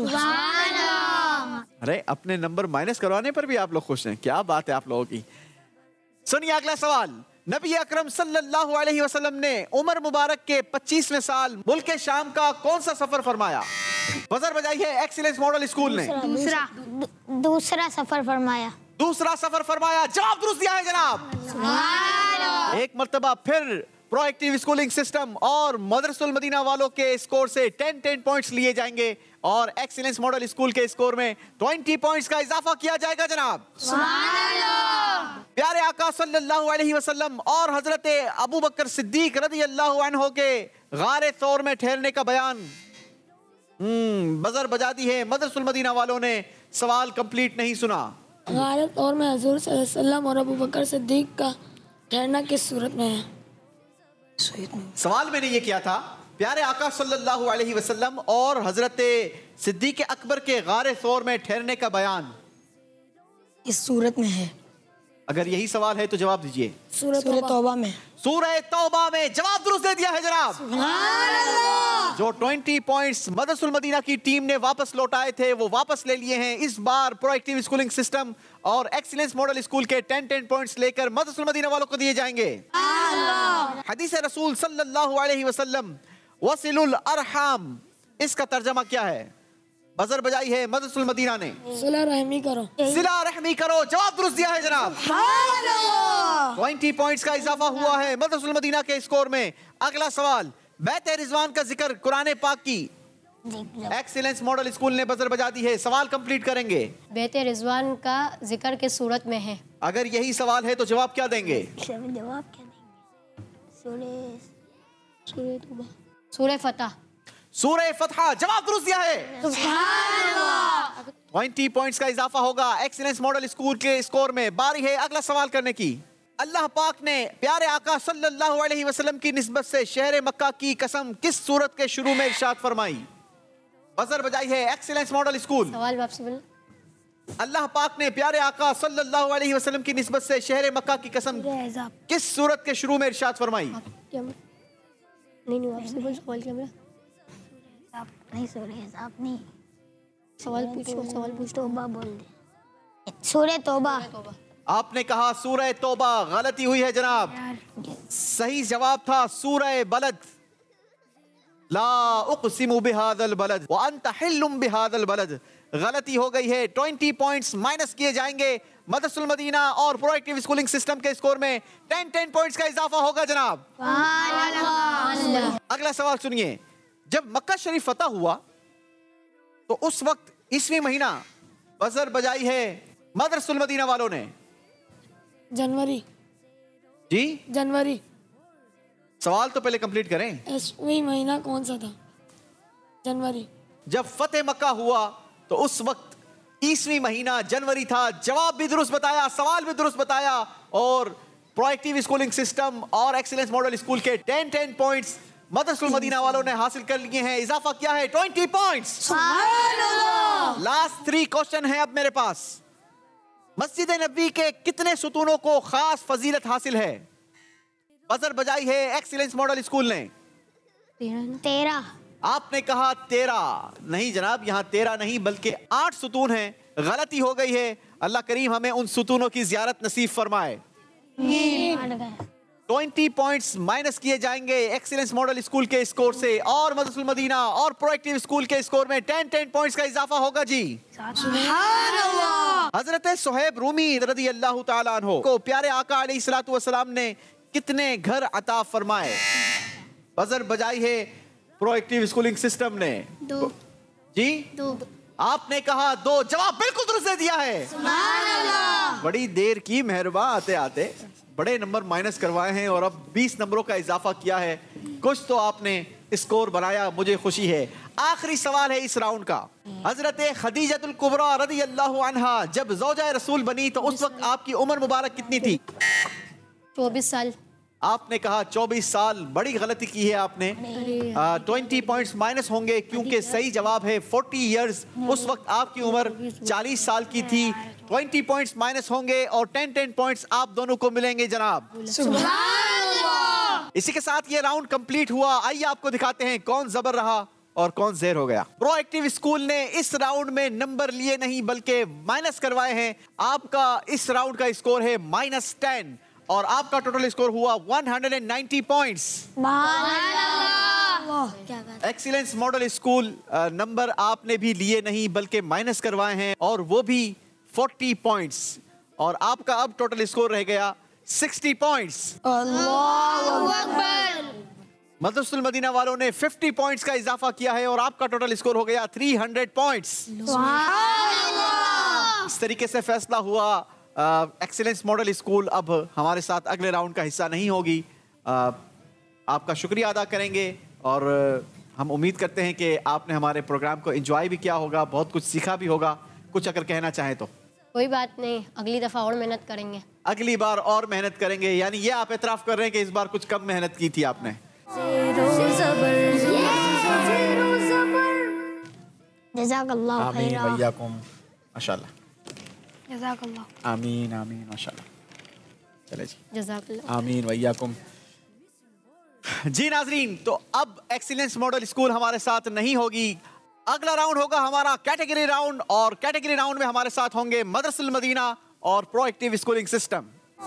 अरे अपने नंबर माइनस करवाने पर भी आप लोग खुश हैं, क्या बात है आप लोगों की। सुनिए अगला सवाल। नबी अकरम सल्लल्लाहु अलैहि वसल्लम ने उमर मुबारक के पच्चीसवें साल मुल्क शाम का कौन सा सफर फरमाया? बजर बजाई है एक्सीलेंस मॉडल स्कूल ने। दूसरा दूसरा सफर फरमाया। दूसरा सफर फरमाया। जवाब दुरुस्त दिया है जनाब। एक मर्तबा फिर प्रोएक्टिव स्कूलिंग सिस्टम और मदरसुल मदीना वालों के स्कोर से दस दस पॉइंट्स लिए जाएंगे और एक्सीलेंस मॉडल स्कूल के स्कोर में बीस पॉइंट्स का इजाफा किया जाएगा जनाब। प्यारे आका सल्लल्लाहु अलैहि वसल्लम और हजरत अबू बकर सिद्दीक रज़ी अल्लाहु अन्हु के गारे तौर में ठहरने का बयान। हम्म बजर बजा दी है मदरसुल मदीना वालों ने, सवाल कंप्लीट नहीं सुना। गारे तौर में हुजूर सल्लल्लाहु अलैहि वसल्लम और अबू बकर सिद्दीक का ठहरना किस सूरत में है? सवाल मैंने ये किया था, प्यारे आका सल्लल्लाहु अलैहि वसल्लम और हजरत सिद्दीक अकबर के गारे तौर में ठहरने का बयान इस सूरत में है। अगर यही सवाल है तो जवाब दीजिए। सूरह तौबा में। सूरह तौबा में। जवाब दुरुस्त दे दिया है जनाब। जो बीस पॉइंट्स मदरसुल मदीना की टीम ने वापस लौटाए थे वो वापस ले लिए हैं। इस बार प्रोएक्टिव स्कूलिंग सिस्टम और एक्सीलेंस मॉडल स्कूल के दस दस पॉइंट्स लेकर मदरसुल मदीना वालों को दिए जाएंगे। हदीस रसूल सल्लल्लाहु अलैहि वसल्लम वसिलुल अरहम, इसका तर्जमा क्या है? बजर बजाई है मदरसुल मदीना ने। सिला रहमी करो। सिला रहमी करो। जवाब दुरुस्त दिया है जनाब। बीस पॉइंट्स का इजाफा हुआ है मदरसुल मदीना के स्कोर में। अगला सवाल। बैत रिजवान का जिक्र कुरान पाक की एक्सीलेंस मॉडल स्कूल ने बजर बजा दी है, सवाल कंप्लीट करेंगे। बैत रिजवान का जिक्र के सूरत में है। अगर यही सवाल है तो जवाब क्या देंगे? जवाब क्या देंगे? सूरह फतह। सूरह फतह। जवाब दुरुस्त दिया है। बीस पॉइंट्स का इजाफा होगा एक्सीलेंस मॉडल स्कूल के स्कोर में। बारी है अगला सवाल करने की। अल्लाह पाक ने प्यारे आका सल्लल्लाहु अलैहि वसल्लम की निस्बत से शहर मक्का की कसम किस सूरत के शुरू में इरशाद फरमाई? बजर बजाई है एक्सीलेंस मॉडल स्कूल। सवाल वापसी बोलो। अल्लाह पाक ने प्यारे आका सल्लल्लाहु अलैहि वसल्लम की निस्बत से शहर मक्का की कसम किस सूरत के शुरू में इरशाद फरमाई? नहीं नहीं वापसी बोल। सवाल क्या मेरा? नहीं सूरह हिसाब नहीं। सवाल पूछो, सवाल पूछ। तौबा बोल दे। सूरह तौबा। आपने कहा सूरह तौबा, गलती हुई है जनाब। सही जवाब था सूरह बलद। ला उक़सिमु बिहादल बलद व अंत हिल्लुम बिहादल बलद। गलती हो गई है। ट्वेंटी पॉइंट्स माइनस किए जाएंगे। मदरसुल मदीना और प्रोएक्टिव स्कूलिंग सिस्टम के स्कोर में टेन टेन पॉइंट्स का इजाफा होगा जनाब। अगला सवाल सुनिए। जब मक्का शरीफ फतह हुआ तो उस वक्त ईसवी महीना बजर बजाई है मदरसुल मदीना वालों ने। जनवरी। जी जनवरी। सवाल तो पहले कंप्लीट करें। ईसवी महीना कौन सा था? जनवरी। जब फतेह मक्का हुआ तो उस वक्त ईसवी महीना जनवरी था। जवाब भी दुरुस्त बताया, सवाल भी दुरुस्त बताया और प्रोएक्टिव स्कूलिंग सिस्टम और एक्सीलेंस मॉडल स्कूल के ten ten points Madrasul Madina वालों ने हासिल कर लिए हैं। इजाफा क्या है? Twenty points. Last three question है अब मेरे पास। मस्जिद नबी के कितने सुतूनों को खास फजीलत हासिल है? बजर बजाई है एक्सीलेंस मॉडल स्कूल ने। तेरह। आपने कहा तेरह। नहीं जनाब, यहाँ तेरह नहीं बल्कि आठ सुतून हैं। गलती हो गई है। अल्लाह करीम हमें उन सुतूनों की जियारत नसीब फरमाए। ट्वेंटी पॉइंट्स माइनस किए जाएंगे एक्सीलेंस मॉडल स्कूल के स्कोर से और मदरसुल मदीना और प्रोएक्टिव स्कूल के स्कोर में टेन टेन पॉइंट्स का इजाफा होगा जी। हजरत सुहैब रूमी रदी अल्लाह ताला अन्हु को प्यारे आका अलैहिस्सलातु वस्सलाम ने कितने घर अता फरमाए? बजर बजाई है प्रोएक्टिव स्कूलिंग सिस्टम ने। दो। जी दो। आपने कहा दो। जवाब बिल्कुल दुरुस्त दे दिया है। बड़ी देर की मेहरबान। आते आते बड़े नंबर माइनस करवाए हैं और अब बीस नंबरों का इजाफा किया है। कुछ तो आपने स्कोर बनाया, मुझे खुशी है। आखिरी सवाल है इस राउंड का। हजरत खदीजतुल कुबरा रदी अल्लाह अन्हा जब ज़ौजा रसूल बनी तो उस वक्त आपकी उम्र मुबारक कितनी थी? चौबीस साल। आपने कहा चौबीस साल। बड़ी गलती की है आपने। ट्वेंटी पॉइंट्स माइनस होंगे क्योंकि सही जवाब है फोर्टी इयर्स। उस वक्त आपकी उम्र चालीस साल की थी। ट्वेंटी पॉइंट्स माइनस होंगे और टेन टेन पॉइंट्स आप दोनों को मिलेंगे जनाब। इसी के साथ ये राउंड कंप्लीट हुआ। आइए आपको दिखाते हैं कौन जबर रहा और कौन ज़ेर हो गया। प्रोएक्टिव स्कूल ने इस राउंड में नंबर लिए नहीं बल्कि माइनस करवाए हैं। आपका इस राउंड का स्कोर है माइनस टेन और आपका टोटल स्कोर हुआ one hundred ninety points. Excellence model school number आपने भी लिए नहीं बल्कि माइनस करवाए हैं और वो भी फोर्टी पॉइंट्स और आपका अब टोटल स्कोर रह गया सिक्सटी पॉइंट्स। मदरसुल मदीना वालों ने फिफ्टी पॉइंट्स का इजाफा किया है और आपका टोटल स्कोर हो गया थ्री हंड्रेड पॉइंट्स। इस तरीके से फैसला हुआ। एक्सीलेंस मॉडल स्कूल अब हमारे साथ अगले राउंड का हिस्सा नहीं होगी। uh, आपका शुक्रिया अदा करेंगे और uh, हम उम्मीद करते हैं कि आपने हमारे प्रोग्राम को एंजॉय भी किया होगा, बहुत कुछ सीखा भी होगा। कुछ अगर कहना चाहें तो। कोई बात नहीं, अगली दफा और मेहनत करेंगे। अगली बार और मेहनत करेंगे, यानी ये आप एतराफ़ कर रहे हैं कि इस बार कुछ कम मेहनत की थी आपने। जज़ाकल्लाह खैरा। आमीन वय्याकुम। माशाल्लाह। जज़ाकल्लाह। आमीन आमीन माशाल्लाह। चले जी। जज़ाकल्लाह। आमीन वय्याकुम। जी नाजरीन, तो अब एक्सीलेंस मॉडल स्कूल हमारे साथ नहीं होगी। अगला राउंड होगा हमारा कैटेगरी राउंड और कैटेगरी राउंड में हमारे साथ होंगे मदरसुल मदीना और प्रोएक्टिव स्कूलिंग सिस्टम।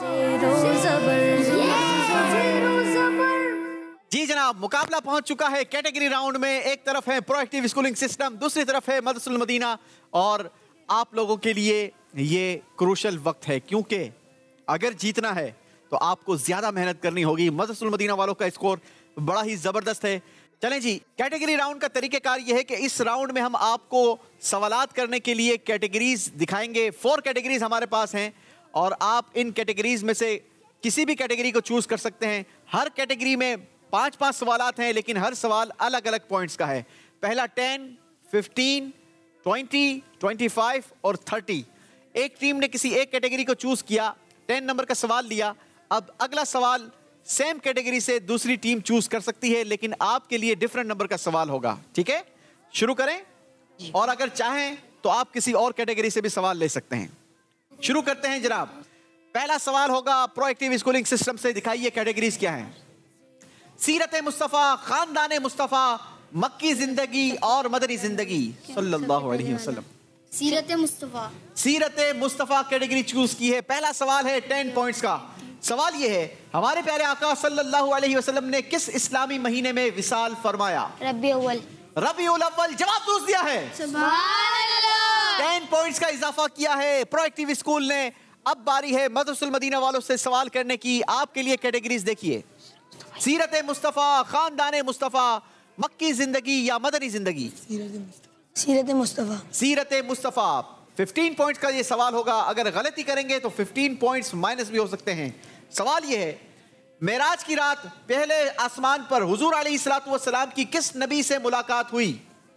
जी जनाब, मुकाबला पहुंच चुका है कैटेगरी राउंड में। एक तरफ है प्रोएक्टिव स्कूलिंग सिस्टम, दूसरी तरफ है मदरसुल मदीना और आप लोगों के लिए ये क्रूशल वक्त है क्योंकि अगर जीतना है तो आपको ज्यादा मेहनत करनी होगी। मदरसुल मदीना वालों का स्कोर बड़ा ही जबरदस्त है। चलें जी, कैटेगरी राउंड का तरीकेकार ये है कि इस राउंड में हम आपको सवालात करने के लिए कैटेगरीज दिखाएंगे। फोर कैटेगरीज हमारे पास हैं और आप इन कैटेगरीज में से किसी भी कैटेगरी को चूज कर सकते हैं। हर कैटेगरी में पांच पांच सवालात हैं लेकिन हर सवाल अलग अलग पॉइंट्स का है। पहला ten, fifteen, twenty, twenty five और थर्टी। एक टीम ने किसी एक कैटेगरी को चूज किया, टेन नंबर का सवाल लिया। अब अगला सवाल सेम कैटेगरी से दूसरी टीम चूज कर सकती है, लेकिन आपके लिए डिफरेंट नंबर का सवाल होगा। ठीक है, शुरू करें, और अगर चाहें तो आप किसी और कैटेगरी से भी सवाल ले सकते हैं। शुरू करते हैं जनाब। पहला सवाल होगा प्रोएक्टिव स्कूलिंग सिस्टम से। दिखाइए कैटेगरीज क्या हैं। सीरत मुस्तफ़ा, खानदान मुस्तफ़ा, मक्की जिंदगी और मदनी जिंदगी सल्लल्लाहु अलैहि वसल्लम। सीरत मुस्तफ़ा। सीरत मुस्तफ़ा कैटेगरी चूज की है। पहला सवाल है टेन पॉइंट्स का। सवाल यह है, हमारे प्यारे आका सल्लल्लाहु अलैहि वसल्लम ने किस इस्लामी महीने में विसाल फरमाया? रबी अव्वल। रबीउल अव्वल। जवाब दुरुस्त दिया है। सुभान अल्लाह। टेन पॉइंट्स का इजाफा किया है प्रोएक्टिव स्कूल ने। अब बारी है मदरसुल मदीना वालों से सवाल करने की। आपके लिए कैटेगरीज देखिए, सीरत मुस्तफ़ा, खानदान मुस्तफ़ा, मक्की जिंदगी या मदनी जिंदगी? सीरत मुस्तफ़ा। सीरत मुस्तफ़ा। फिफ्टीन पॉइंट्स का ये सवाल होगा। अगर गलती करेंगे तो फिफ्टीन पॉइंट्स माइनस भी हो सकते हैं। सवाल ये है, मेराज की रात पहले आसमान पर हुजूर अलैहिस्सलातु वस्सलाम की किस नबी से मुलाकात हुई?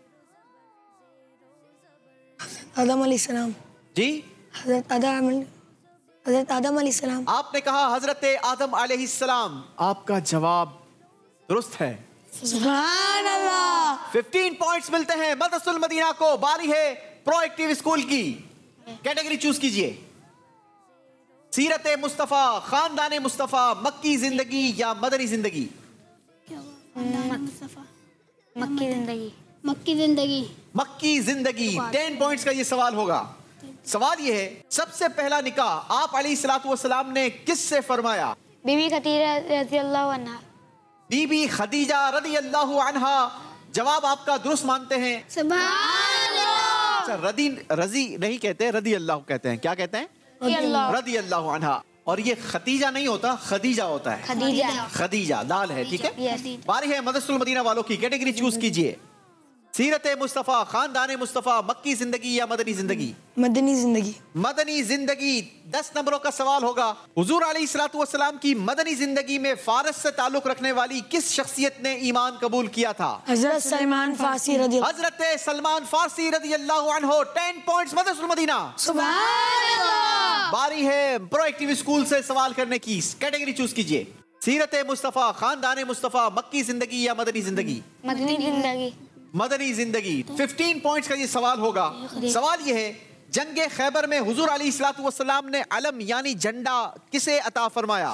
आदम अलैहिस्सलाम। जी, हज़रत आदम हज़रत आदम अलैहिस्सलाम। आपने कहा हजरत आदम अलैहिस्सलाम। आपका जवाब दुरुस्त है। सुभान अल्लाह। फिफ्टीन पॉइंट्स मिलते हैं मदरसुल मदीना को। बारी है प्रोएक्टिव स्कूल की। कैटेगरी चूज कीजिए। सीरत मुस्तफ़ा, खानदान मुस्तफ़ा, मक्की जिंदगी या मदनी जिंदगी? मुस्तफ़ा। मक्की जिंदगी। मक्की जिंदगी। मक्की जिंदगी। टेन पॉइंट्स का ये सवाल होगा। सवाल ये है, सबसे पहला निकाह आप अलैहिस्सलातु वस्सलाम ने किससे फरमाया? बीबी खदीजा रज़ी अल्लाह अन्हा। बीबी खदीजा रज़ी अल्लाह अन्हा। जवाब आपका दुरुस्त मानते हैं। सुभान अल्लाह। अच्छा, रदी रजी नहीं कहते, रदी अल्लाह कहते हैं। क्या कहते हैं? रदी अल्लाह अन्हा। और ये खतीजा नहीं होता, खदीजा होता है। खदीजा। खदीजा दाल है। ठीक है, बारी है मदरसुल मदीना वालों की। कैटेगरी चूज कीजिए। सीरत मुस्तफ़ा, खानदान मुस्तफ़ा, मक्की जिंदगी या मदनी जिंदगी? मदनी जिंदगी। मदनी जिंदगी। दस नंबरों का सवाल होगा। हुजूर अलैहिस्सलातु वस्सलाम की मदनी जिंदगी में फारस से ताल्लुक रखने वाली किस शख्सियत ने ईमान कबूल किया था? हजरत सलमान फारसी रज़ी हजरत सलमान फारसी रज़ी अल्लाह अन्हु। Ten points Madrasul Madina. सुभान अल्लाह। बारी है प्रोएक्टिव स्कूल से सवाल करने की। कैटेगरी चूज कीजिए। सीरत मुस्तफ़ा, खानदान मुस्तफ़ा, मक्की जिंदगी या मदनी जिंदगी? मदनी जिंदगी। मदनी जिंदगी। फिफ्टीन पॉइंट्स का ये सवाल होगा। सवाल ये है, जंगे खैबर में हुजूर अलैहिस्सलातु वस्सलाम ने अलम यानी झंडा किसे अता फरमाया?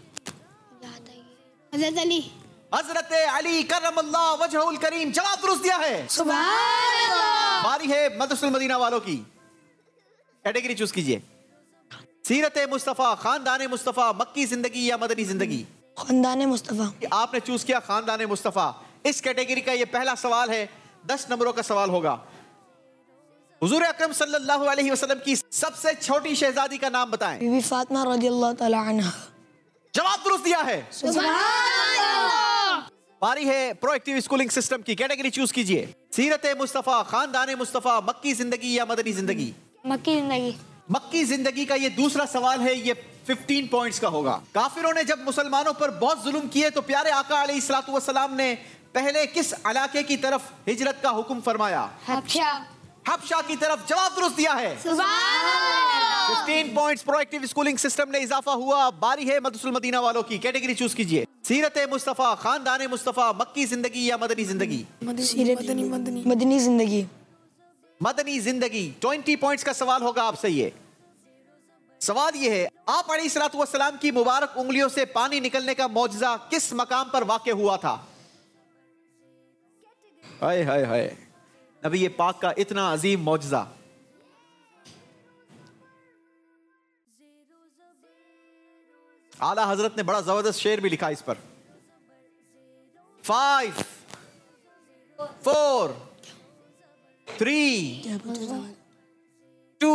हज़रत अली। हजरत अली करमल्लाह वजहुल करीम। जवाब दुरुस्त दिया है। सुभान अल्लाह। बारी है मदरसुल मदीना वालों की। कैटेगरी चूज कीजिए। सीरत मुस्तफ़ा, खानदान मुस्तफ़ा, मक्की जिंदगी या मदनी जिंदगी? खानदान मुस्तफ़ा। आपने चूज किया खानदान मुस्तफ़ा। इस कैटेगरी का ये पहला सवाल है। दस नंबरों का सवाल होगा। हुजूर अकरम सल्लल्लाहु अलैहि वसल्लम की सबसे छोटी शहजादी का नाम बताएं। बीबी फातिमा रज़ियल्लाहु तआला अन्हा। जवाब दुरुस्त दिया है। सुभान अल्लाह। बारी है प्रोएक्टिव स्कूलिंग सिस्टम की। कैटेगरी चूज कीजिए। सीरत मुस्तफ़ा, खानदान मुस्तफ़ा, मक्की जिंदगी या मदनी जिंदगी? मक्की जिंदगी। मक्की जिंदगी का ये दूसरा सवाल है। ये फिफ्टीन पॉइंट्स का होगा। काफिरों ने जब मुसलमानों पर बहुत जुल्म किए तो प्यारे आका अलैहिस्सलातु वस्सलाम ने पहले किस इलाके की तरफ हिजरत का हुक्म फरमाया? हबशा। हबशा की तरफ। जवाब दुरुस्त दिया है। Fifteen points proactive schooling system ने इजाफा हुआ। बारी है मदरसुल मदीना वालों की। कैटेगरी चूज कीजिए। सीरत मुस्तफ़ा, खानदान मुस्तफ़ा, मक्की जिंदगी या मदनी जिंदगी? मदनी जिंदगी। मदनी जिंदगी। ट्वेंटी पॉइंट्स का सवाल होगा आपसे। ये सवाल ये है, आप अलैहिस्सलातु वस्सलाम की मुबारक उंगलियों से पानी निकलने का मौजज़ा किस मकाम पर वाक़े हुआ था? हाय हाय हाय, नबी ये पाक का इतना अजीम मौजज़ा। आला हजरत ने बड़ा जबरदस्त शेर भी लिखा इस पर। Five, four, three, two,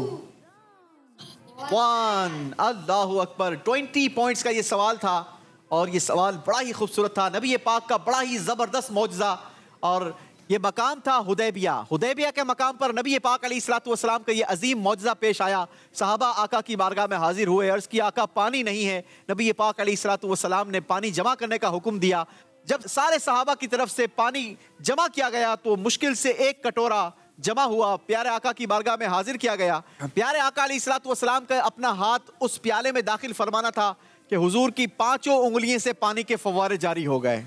one. अल्लाहु अकबर। ट्वेंटी पॉइंट्स का ये सवाल था और ये सवाल बड़ा ही खूबसूरत था। नबी पाक का बड़ा ही जबरदस्त मौजज़ा। और ये मकाम था हुदैबिया। हुदैबिया के मकाम पर नबी पाक अलैहिस्सलातु वस्सलाम का ये अजीम मौजज़ा पेश आया। सहाबा आका की बारगाह में हाजिर हुए। अर्ज़ की, आका पानी नहीं है। नबी पाक अलैहिस्सलातु वस्सलाम ने पानी जमा करने का हुक्म दिया। जब सारे सहाबा की तरफ से पानी जमा किया गया तो मुश्किल से एक कटोरा जमा हुआ, प्यारे आका की बारगाह में हाजिर किया गया। प्यारे आका अलैहिस्सलातु वस्सलाम का अपना हाथ उस प्याले में दाखिल फरमाना था कि हुजूर की पांचों उंगलियों से पानी के फव्वारे जारी हो गए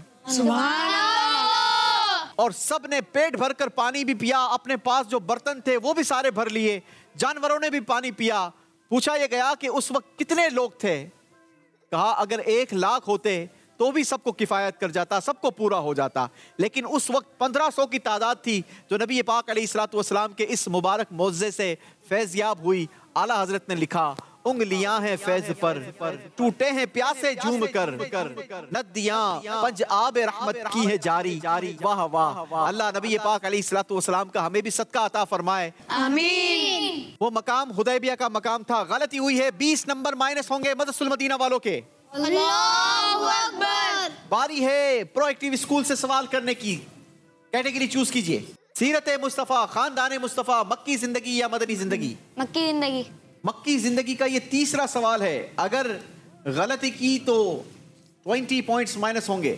और सब ने पेट भरकर पानी भी पिया, अपने पास जो बर्तन थे वो भी सारे भर लिए, जानवरों ने भी पानी पिया। पूछा यह गया कि उस वक्त कितने लोग थे? कहा अगर एक लाख होते तो भी सबको किफायत कर जाता, सबको पूरा हो जाता, लेकिन उस वक्त पंद्रह सौ की तादाद थी जो नबी पाक अलैहिस्सलातु वस्सलाम के इस मुबारक मौज़े से फैज़याब हुई। आला हजरत ने लिखा, उंगलियां हैं फैज पर, टूटे हैं प्यासे झूम कर, नदियां पंज आब रहमत की है जारी। वाह वाह, अल्लाह नबी पाक अलैहिस्सलातु वस्सलाम का हमें भी सदका अता फरमाए, आमीन। वो मकाम हुदैबिया का मकाम था। गलती हुई है, बीस नंबर माइनस होंगे मदरसुल मदीना वालों के। अल्लाहु अकबर। बारी है प्रोएक्टिव स्कूल से सवाल करने की। कैटेगरी चूज कीजिए, सीरत मुस्तफ़ा, खानदान मुस्तफ़ा, मक्की जिंदगी या मदनी जिंदगी? मक्की जिंदगी। मक्की जिंदगी का ये तीसरा सवाल है। अगर गलती की तो बीस पॉइंट्स माइनस होंगे।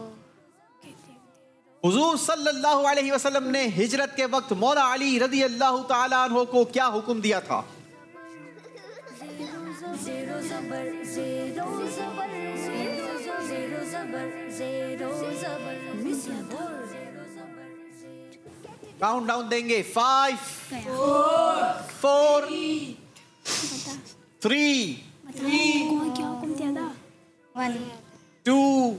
हुजूर सल्लल्लाहु अलैहि वसल्लम ने हिजरत के वक्त मौला अली रज़ी अल्लाह तआला अन्हु को क्या हुक्म दिया था? काउंट डाउन देंगे, five, four, three, two,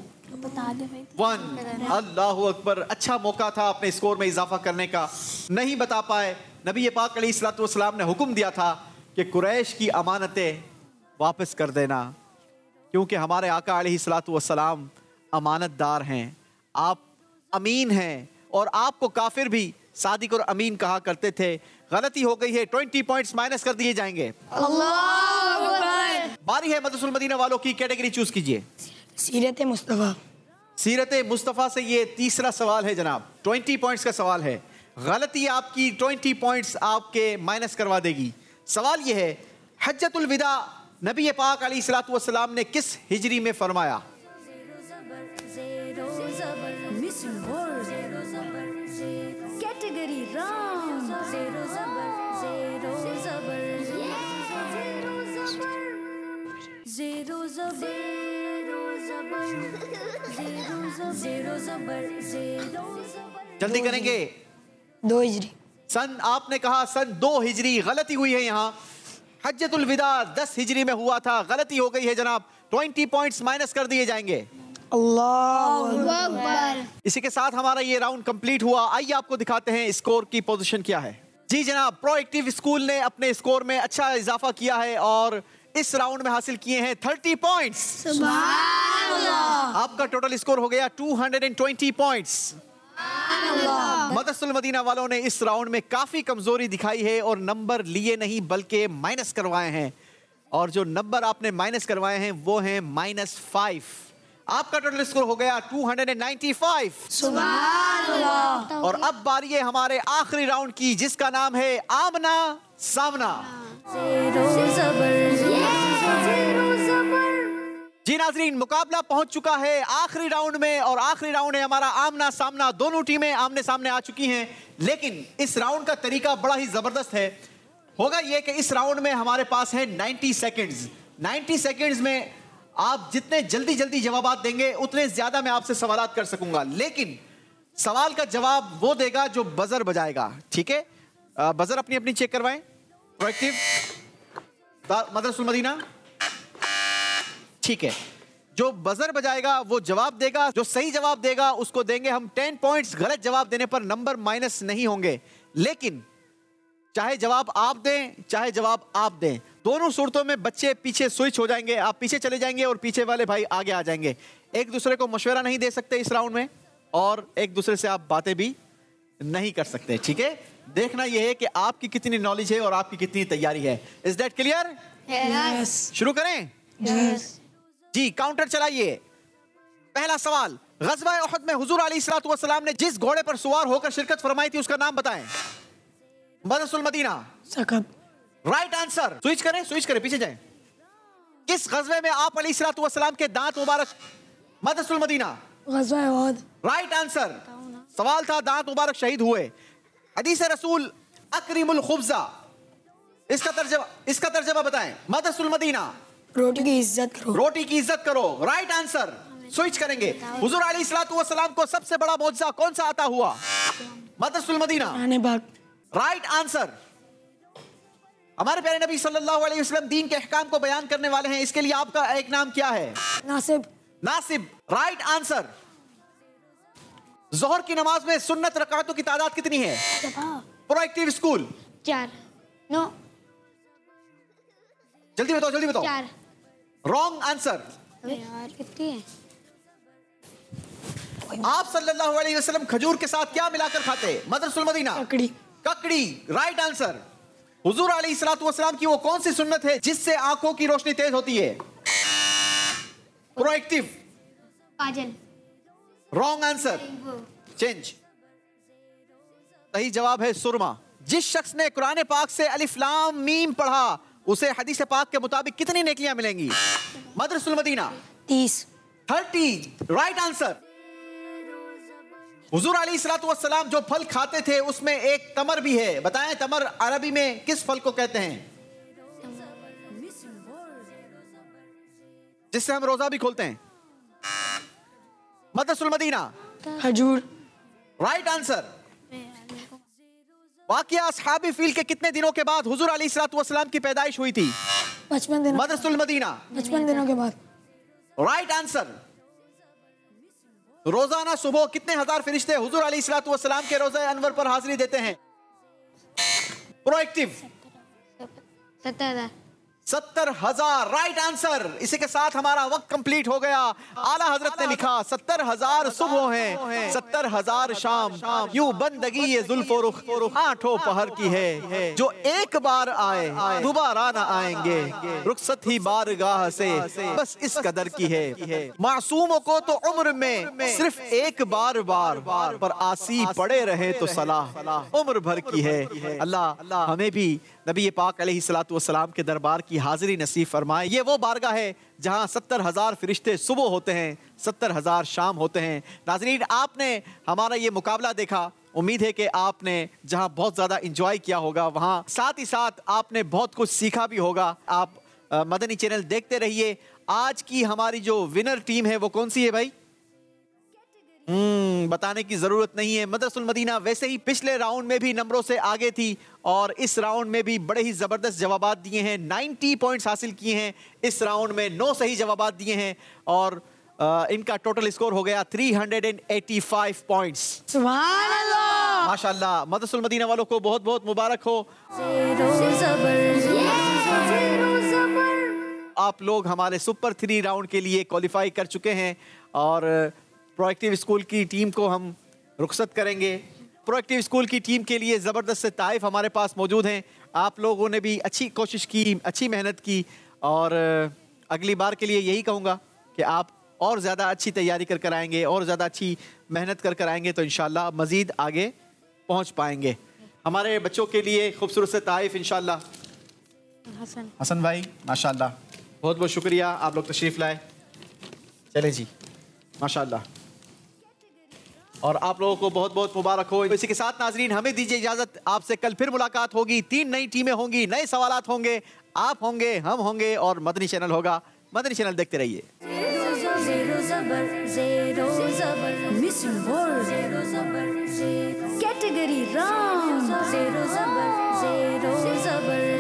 one. अल्लाह अकबर। अच्छा मौका था अपने स्कोर में इजाफा करने का, नहीं बता पाए। नबी पाक अलैहिस्सलातु वस्सलाम ने हुक्म दिया था कि कुरैश की अमानतें वापस कर देना, क्योंकि हमारे आका अलैहिस्सलातु वस्सलाम अमानतदार हैं, आप अमीन हैं, और आपको काफिर भी सादिक और अमीन कहा करते थे। गलती हो गई है, बीस पॉइंट्स माइनस कर दिए जाएंगे। अल्लाहु अकबर। बारी है मदरसुल मदीना वालों की। कैटेगरी चूज कीजिए, सीरत मुस्तफ़ा। सीरत मुस्तफ़ा से ये तीसरा सवाल है जनाब, बीस पॉइंट्स का सवाल है। गलती आपकी बीस पॉइंट्स आपके माइनस करवा देगी। सवाल ये है, हज्जतुल विदा नबी पाक अलैहिस्सलातु वस्सलाम ने किस हिजरी में फरमाया? जल्दी करेंगे। दो हिजरी। सन आपने कहा सन दो हिजरी, गलती हुई है यहाँ। हज्जतुल विदा दस हिजरी में हुआ था, गलती हो गई है जनाब। बीस पॉइंट्स माइनस कर दिए जाएंगे। अल्लाह अकबर। इसी के साथ हमारा ये राउंड कंप्लीट हुआ। आइए आपको दिखाते हैं स्कोर की पोजीशन क्या है। जी जनाब, प्रोएक्टिव स्कूल ने अपने स्कोर में अच्छा इजाफा किया है और इस राउंड में हासिल किए हैं तीस पॉइंट्स। सुभान अल्लाह। आपका टोटल स्कोर हो गया दो सौ बीस पॉइंट्स। मदरसुल मदीना वालों ने इस राउंड में काफी कमजोरी दिखाई है और नंबर लिए नहीं बल्कि माइनस करवाए हैं, और जो नंबर आपने माइनस करवाए हैं वो हैं माइनस फाइव। आपका टोटल स्कोर हो गया दो सौ पचानवे। सुभान अल्लाह। और अब बारी है हमारे आखिरी राउंड की, जिसका नाम है आमना सामना। जी नाजरीन, मुकाबला पहुंच चुका है आखिरी राउंड में, और आखिरी राउंड है हमारा आमना सामना। दोनों टीमें आमने सामने आ चुकी हैं, लेकिन इस राउंड का तरीका बड़ा ही जबरदस्त है। होगा यह कि इस राउंड में हमारे पास है नब्बे सेकंड्स। नब्बे सेकंड्स में आप जितने जल्दी जल्दी जवाब देंगे उतने ज्यादा मैं आपसे सवालात कर सकूंगा, लेकिन सवाल का जवाब वो देगा जो बजर बजाएगा। ठीक है, बजर अपनी अपनी चेक करवाएं। प्रोएक्टिव मदरसुल मदीना, ठीक है, जो बजर बजाएगा वो जवाब देगा, जो सही जवाब देगा उसको देंगे हम टेन पॉइंट्स। गलत जवाब देने पर नंबर माइनस नहीं होंगे, लेकिन चाहे जवाब आप दें चाहे जवाब आप दें, दोनों सूरतों में बच्चे पीछे स्विच हो जाएंगे। आप पीछे चले जाएंगे और पीछे वाले भाई आगे आ जाएंगे। एक दूसरे को मशवरा नहीं दे सकते इस राउंड में, और एक दूसरे से आप बातें भी नहीं कर सकते। ठीक है, देखना यह है कि आपकी कितनी नॉलेज है और आपकी कितनी तैयारी है। Is that clear? यस। शुरू करें? यस। जी, काउंटर चलाइए। पहला सवाल, गज़वा उहद में हुजूर अलैहिस्सलातु वस्सलाम ने जिस घोड़े पर सवार होकर शिरकत फरमाई थी उसका नाम बताएं। मदरसुल मदीना। सकब। Right answer. स्विच करें, स्विच करें, पीछे जाएं। किस गज़वे में आप अलैहिस्सलातु वस्सलाम के दांत मुबारक? मदरसुल मदीना। गज़वा उहद। Right answer. सवाल था दांत मुबारक शहीद हुए। हदीस रसूल अकरिमुल खुब्ज़ा, इसका तर्जमा इसका तर्जमा बताएं। मदरसुल मदीना। रोटी की इज्जत करो। रोटी की इज्जत करो, राइट आंसर। स्विच करेंगे। हुजूर अलैहिस्सलातु वस्सलाम को सबसे बड़ा मौजज़ा कौन सा आता हुआ? Madrasul Madina, right answer. हमारे प्यारे नबी सल्लल्लाहु अलैहि वसल्लम दीन के अहकाम को बयान करने वाले हैं, इसके लिए आपका एक नाम क्या है? नासिब। Nasib, right answer. जोहर की नमाज में सुन्नत रकातों की तादाद कितनी है? प्रोएक्टिव स्कूल, चार। नो, जल्दी बताओ, जल्दी बताओ। चार। Wrong answer. यार कितनी है? आप सल्लल्लाहु अलैहि वसल्लम खजूर के साथ क्या मिलाकर खाते? मदरसुल मदीना, ककड़ी। ककड़ी, राइट आंसर। हुजूर अलैहिस्सलातु वस्सलाम की वो कौन सी सुन्नत है जिससे आंखों की रोशनी तेज होती है? प्रोएक्टिव, काजल। Wrong answer, change. सही जवाब है सुरमा। जिस शख्स ने कुरान पाक से अलिफ लाम मीम पढ़ा उसे हदीस पाक के मुताबिक कितनी नेकियां मिलेंगी? मदरसुल मदीना, तीस। Thirty, right answer. हुजूर अलैहिस्सलातु वस्सलाम जो फल खाते थे उसमें एक तमर भी है, बताएं तमर अरबी में किस फल को कहते हैं? जिससे हम रोजा भी खोलते हैं। मदरसुल मदीना, खजूर, राइट आंसर। वाक़िया अस्हाबी फील के कितने दिनों के बाद हुजूर अलैहिस्सलातु वस्सलाम की पैदाइश हुई थी? पचपन दिनों। मदरसुल मदीना, पचपन दिनों के बाद, राइट आंसर। रोजाना सुबह कितने हजार फरिश्ते हुजूर अलैहिस्सलातु वस्सलाम के रोज़े अनवर पर हाजिरी देते हैं? प्रोएक्टिव, सत्तर हजार। सत्तर हजार, राइट आंसर। इसी के साथ हमारा वक्त कंप्लीट हो गया। आला हजरत ने लिखा सत्तर हजार सुबह हैं, सत्तर हजार शाम, यूं बंदगी ये जुल्फो रुख आठों पहर की है, जो एक बार आए दोबारा ना आएंगे, रुखसत ही बारगाह से बस इस कदर की है। मासूमों को तो उम्र में सिर्फ एक बार बार पर आसी पड़े रहे तो सलाह उम्र भर की है। अल्लाह हमें भी नबी पाक अलैहिस्सलातु वस्सलाम के दरबार की हाजिरी नसीब फरमाए। ये वो बारगाह है जहाँ सत्तर हजार फरिश्ते सुबह होते हैं, सत्तर हजार शाम होते हैं। नाज़रीन, आपने हमारा ये मुकाबला देखा, उम्मीद है कि आपने जहाँ बहुत ज़्यादा इंजॉय किया होगा वहाँ साथ ही साथ आपने बहुत कुछ सीखा भी होगा। आप आ, मदनी चैनल देखते रहिए। आज की हमारी जो विनर टीम है वो कौन सी है भाई? हम्म बताने की जरूरत नहीं है। मदरसुल मदीना वैसे ही पिछले राउंड में भी नंबरों से आगे थी और इस राउंड में भी बड़े ही जबरदस्त जवाबात दिए हैं। नब्बे पॉइंट्स हासिल किए हैं। इस राउंड में नौ सही जवाबात दिए हैं और आ, इनका टोटल स्कोर हो गया तीन सौ पचासी पॉइंट्स। सुभान अल्लाह, माशाल्लाह। मदरसुल मदीना वालों को बहुत बहुत मुबारक हो। आप लोग हमारे सुपर थ्री राउंड के लिए क्वालिफाई कर चुके हैं और प्रोएक्टिव स्कूल की टीम को हम रुखसत करेंगे। प्रोएक्टिव स्कूल की टीम के लिए ज़बरदस्त से ताइफ हमारे पास मौजूद हैं। आप लोगों ने भी अच्छी कोशिश की, अच्छी मेहनत की और अगली बार के लिए यही कहूँगा कि आप और ज़्यादा अच्छी तैयारी कर कर आएंगे और ज़्यादा अच्छी मेहनत कर कर आएंगे तो इंशाल्लाह मज़ीद आगे पहुँच पाएंगे। हमारे बच्चों के लिए खूबसूरत से ताइफ इंशाल्लाह। हसन हसन भाई माशाल्लाह, बहुत बहुत शुक्रिया, आप लोग तशरीफ़ लाए। चले जी, माशाल्लाह। और आप लोगों को बहुत बहुत मुबारक हो। इसी के साथ नाजरीन हमें दीजिए इजाजत, आपसे कल फिर मुलाकात होगी। तीन नई टीमें होंगी, नए सवालात होंगे, आप होंगे, हम होंगे और मदनी चैनल होगा। मदनी चैनल देखते रहिए। Category wrong,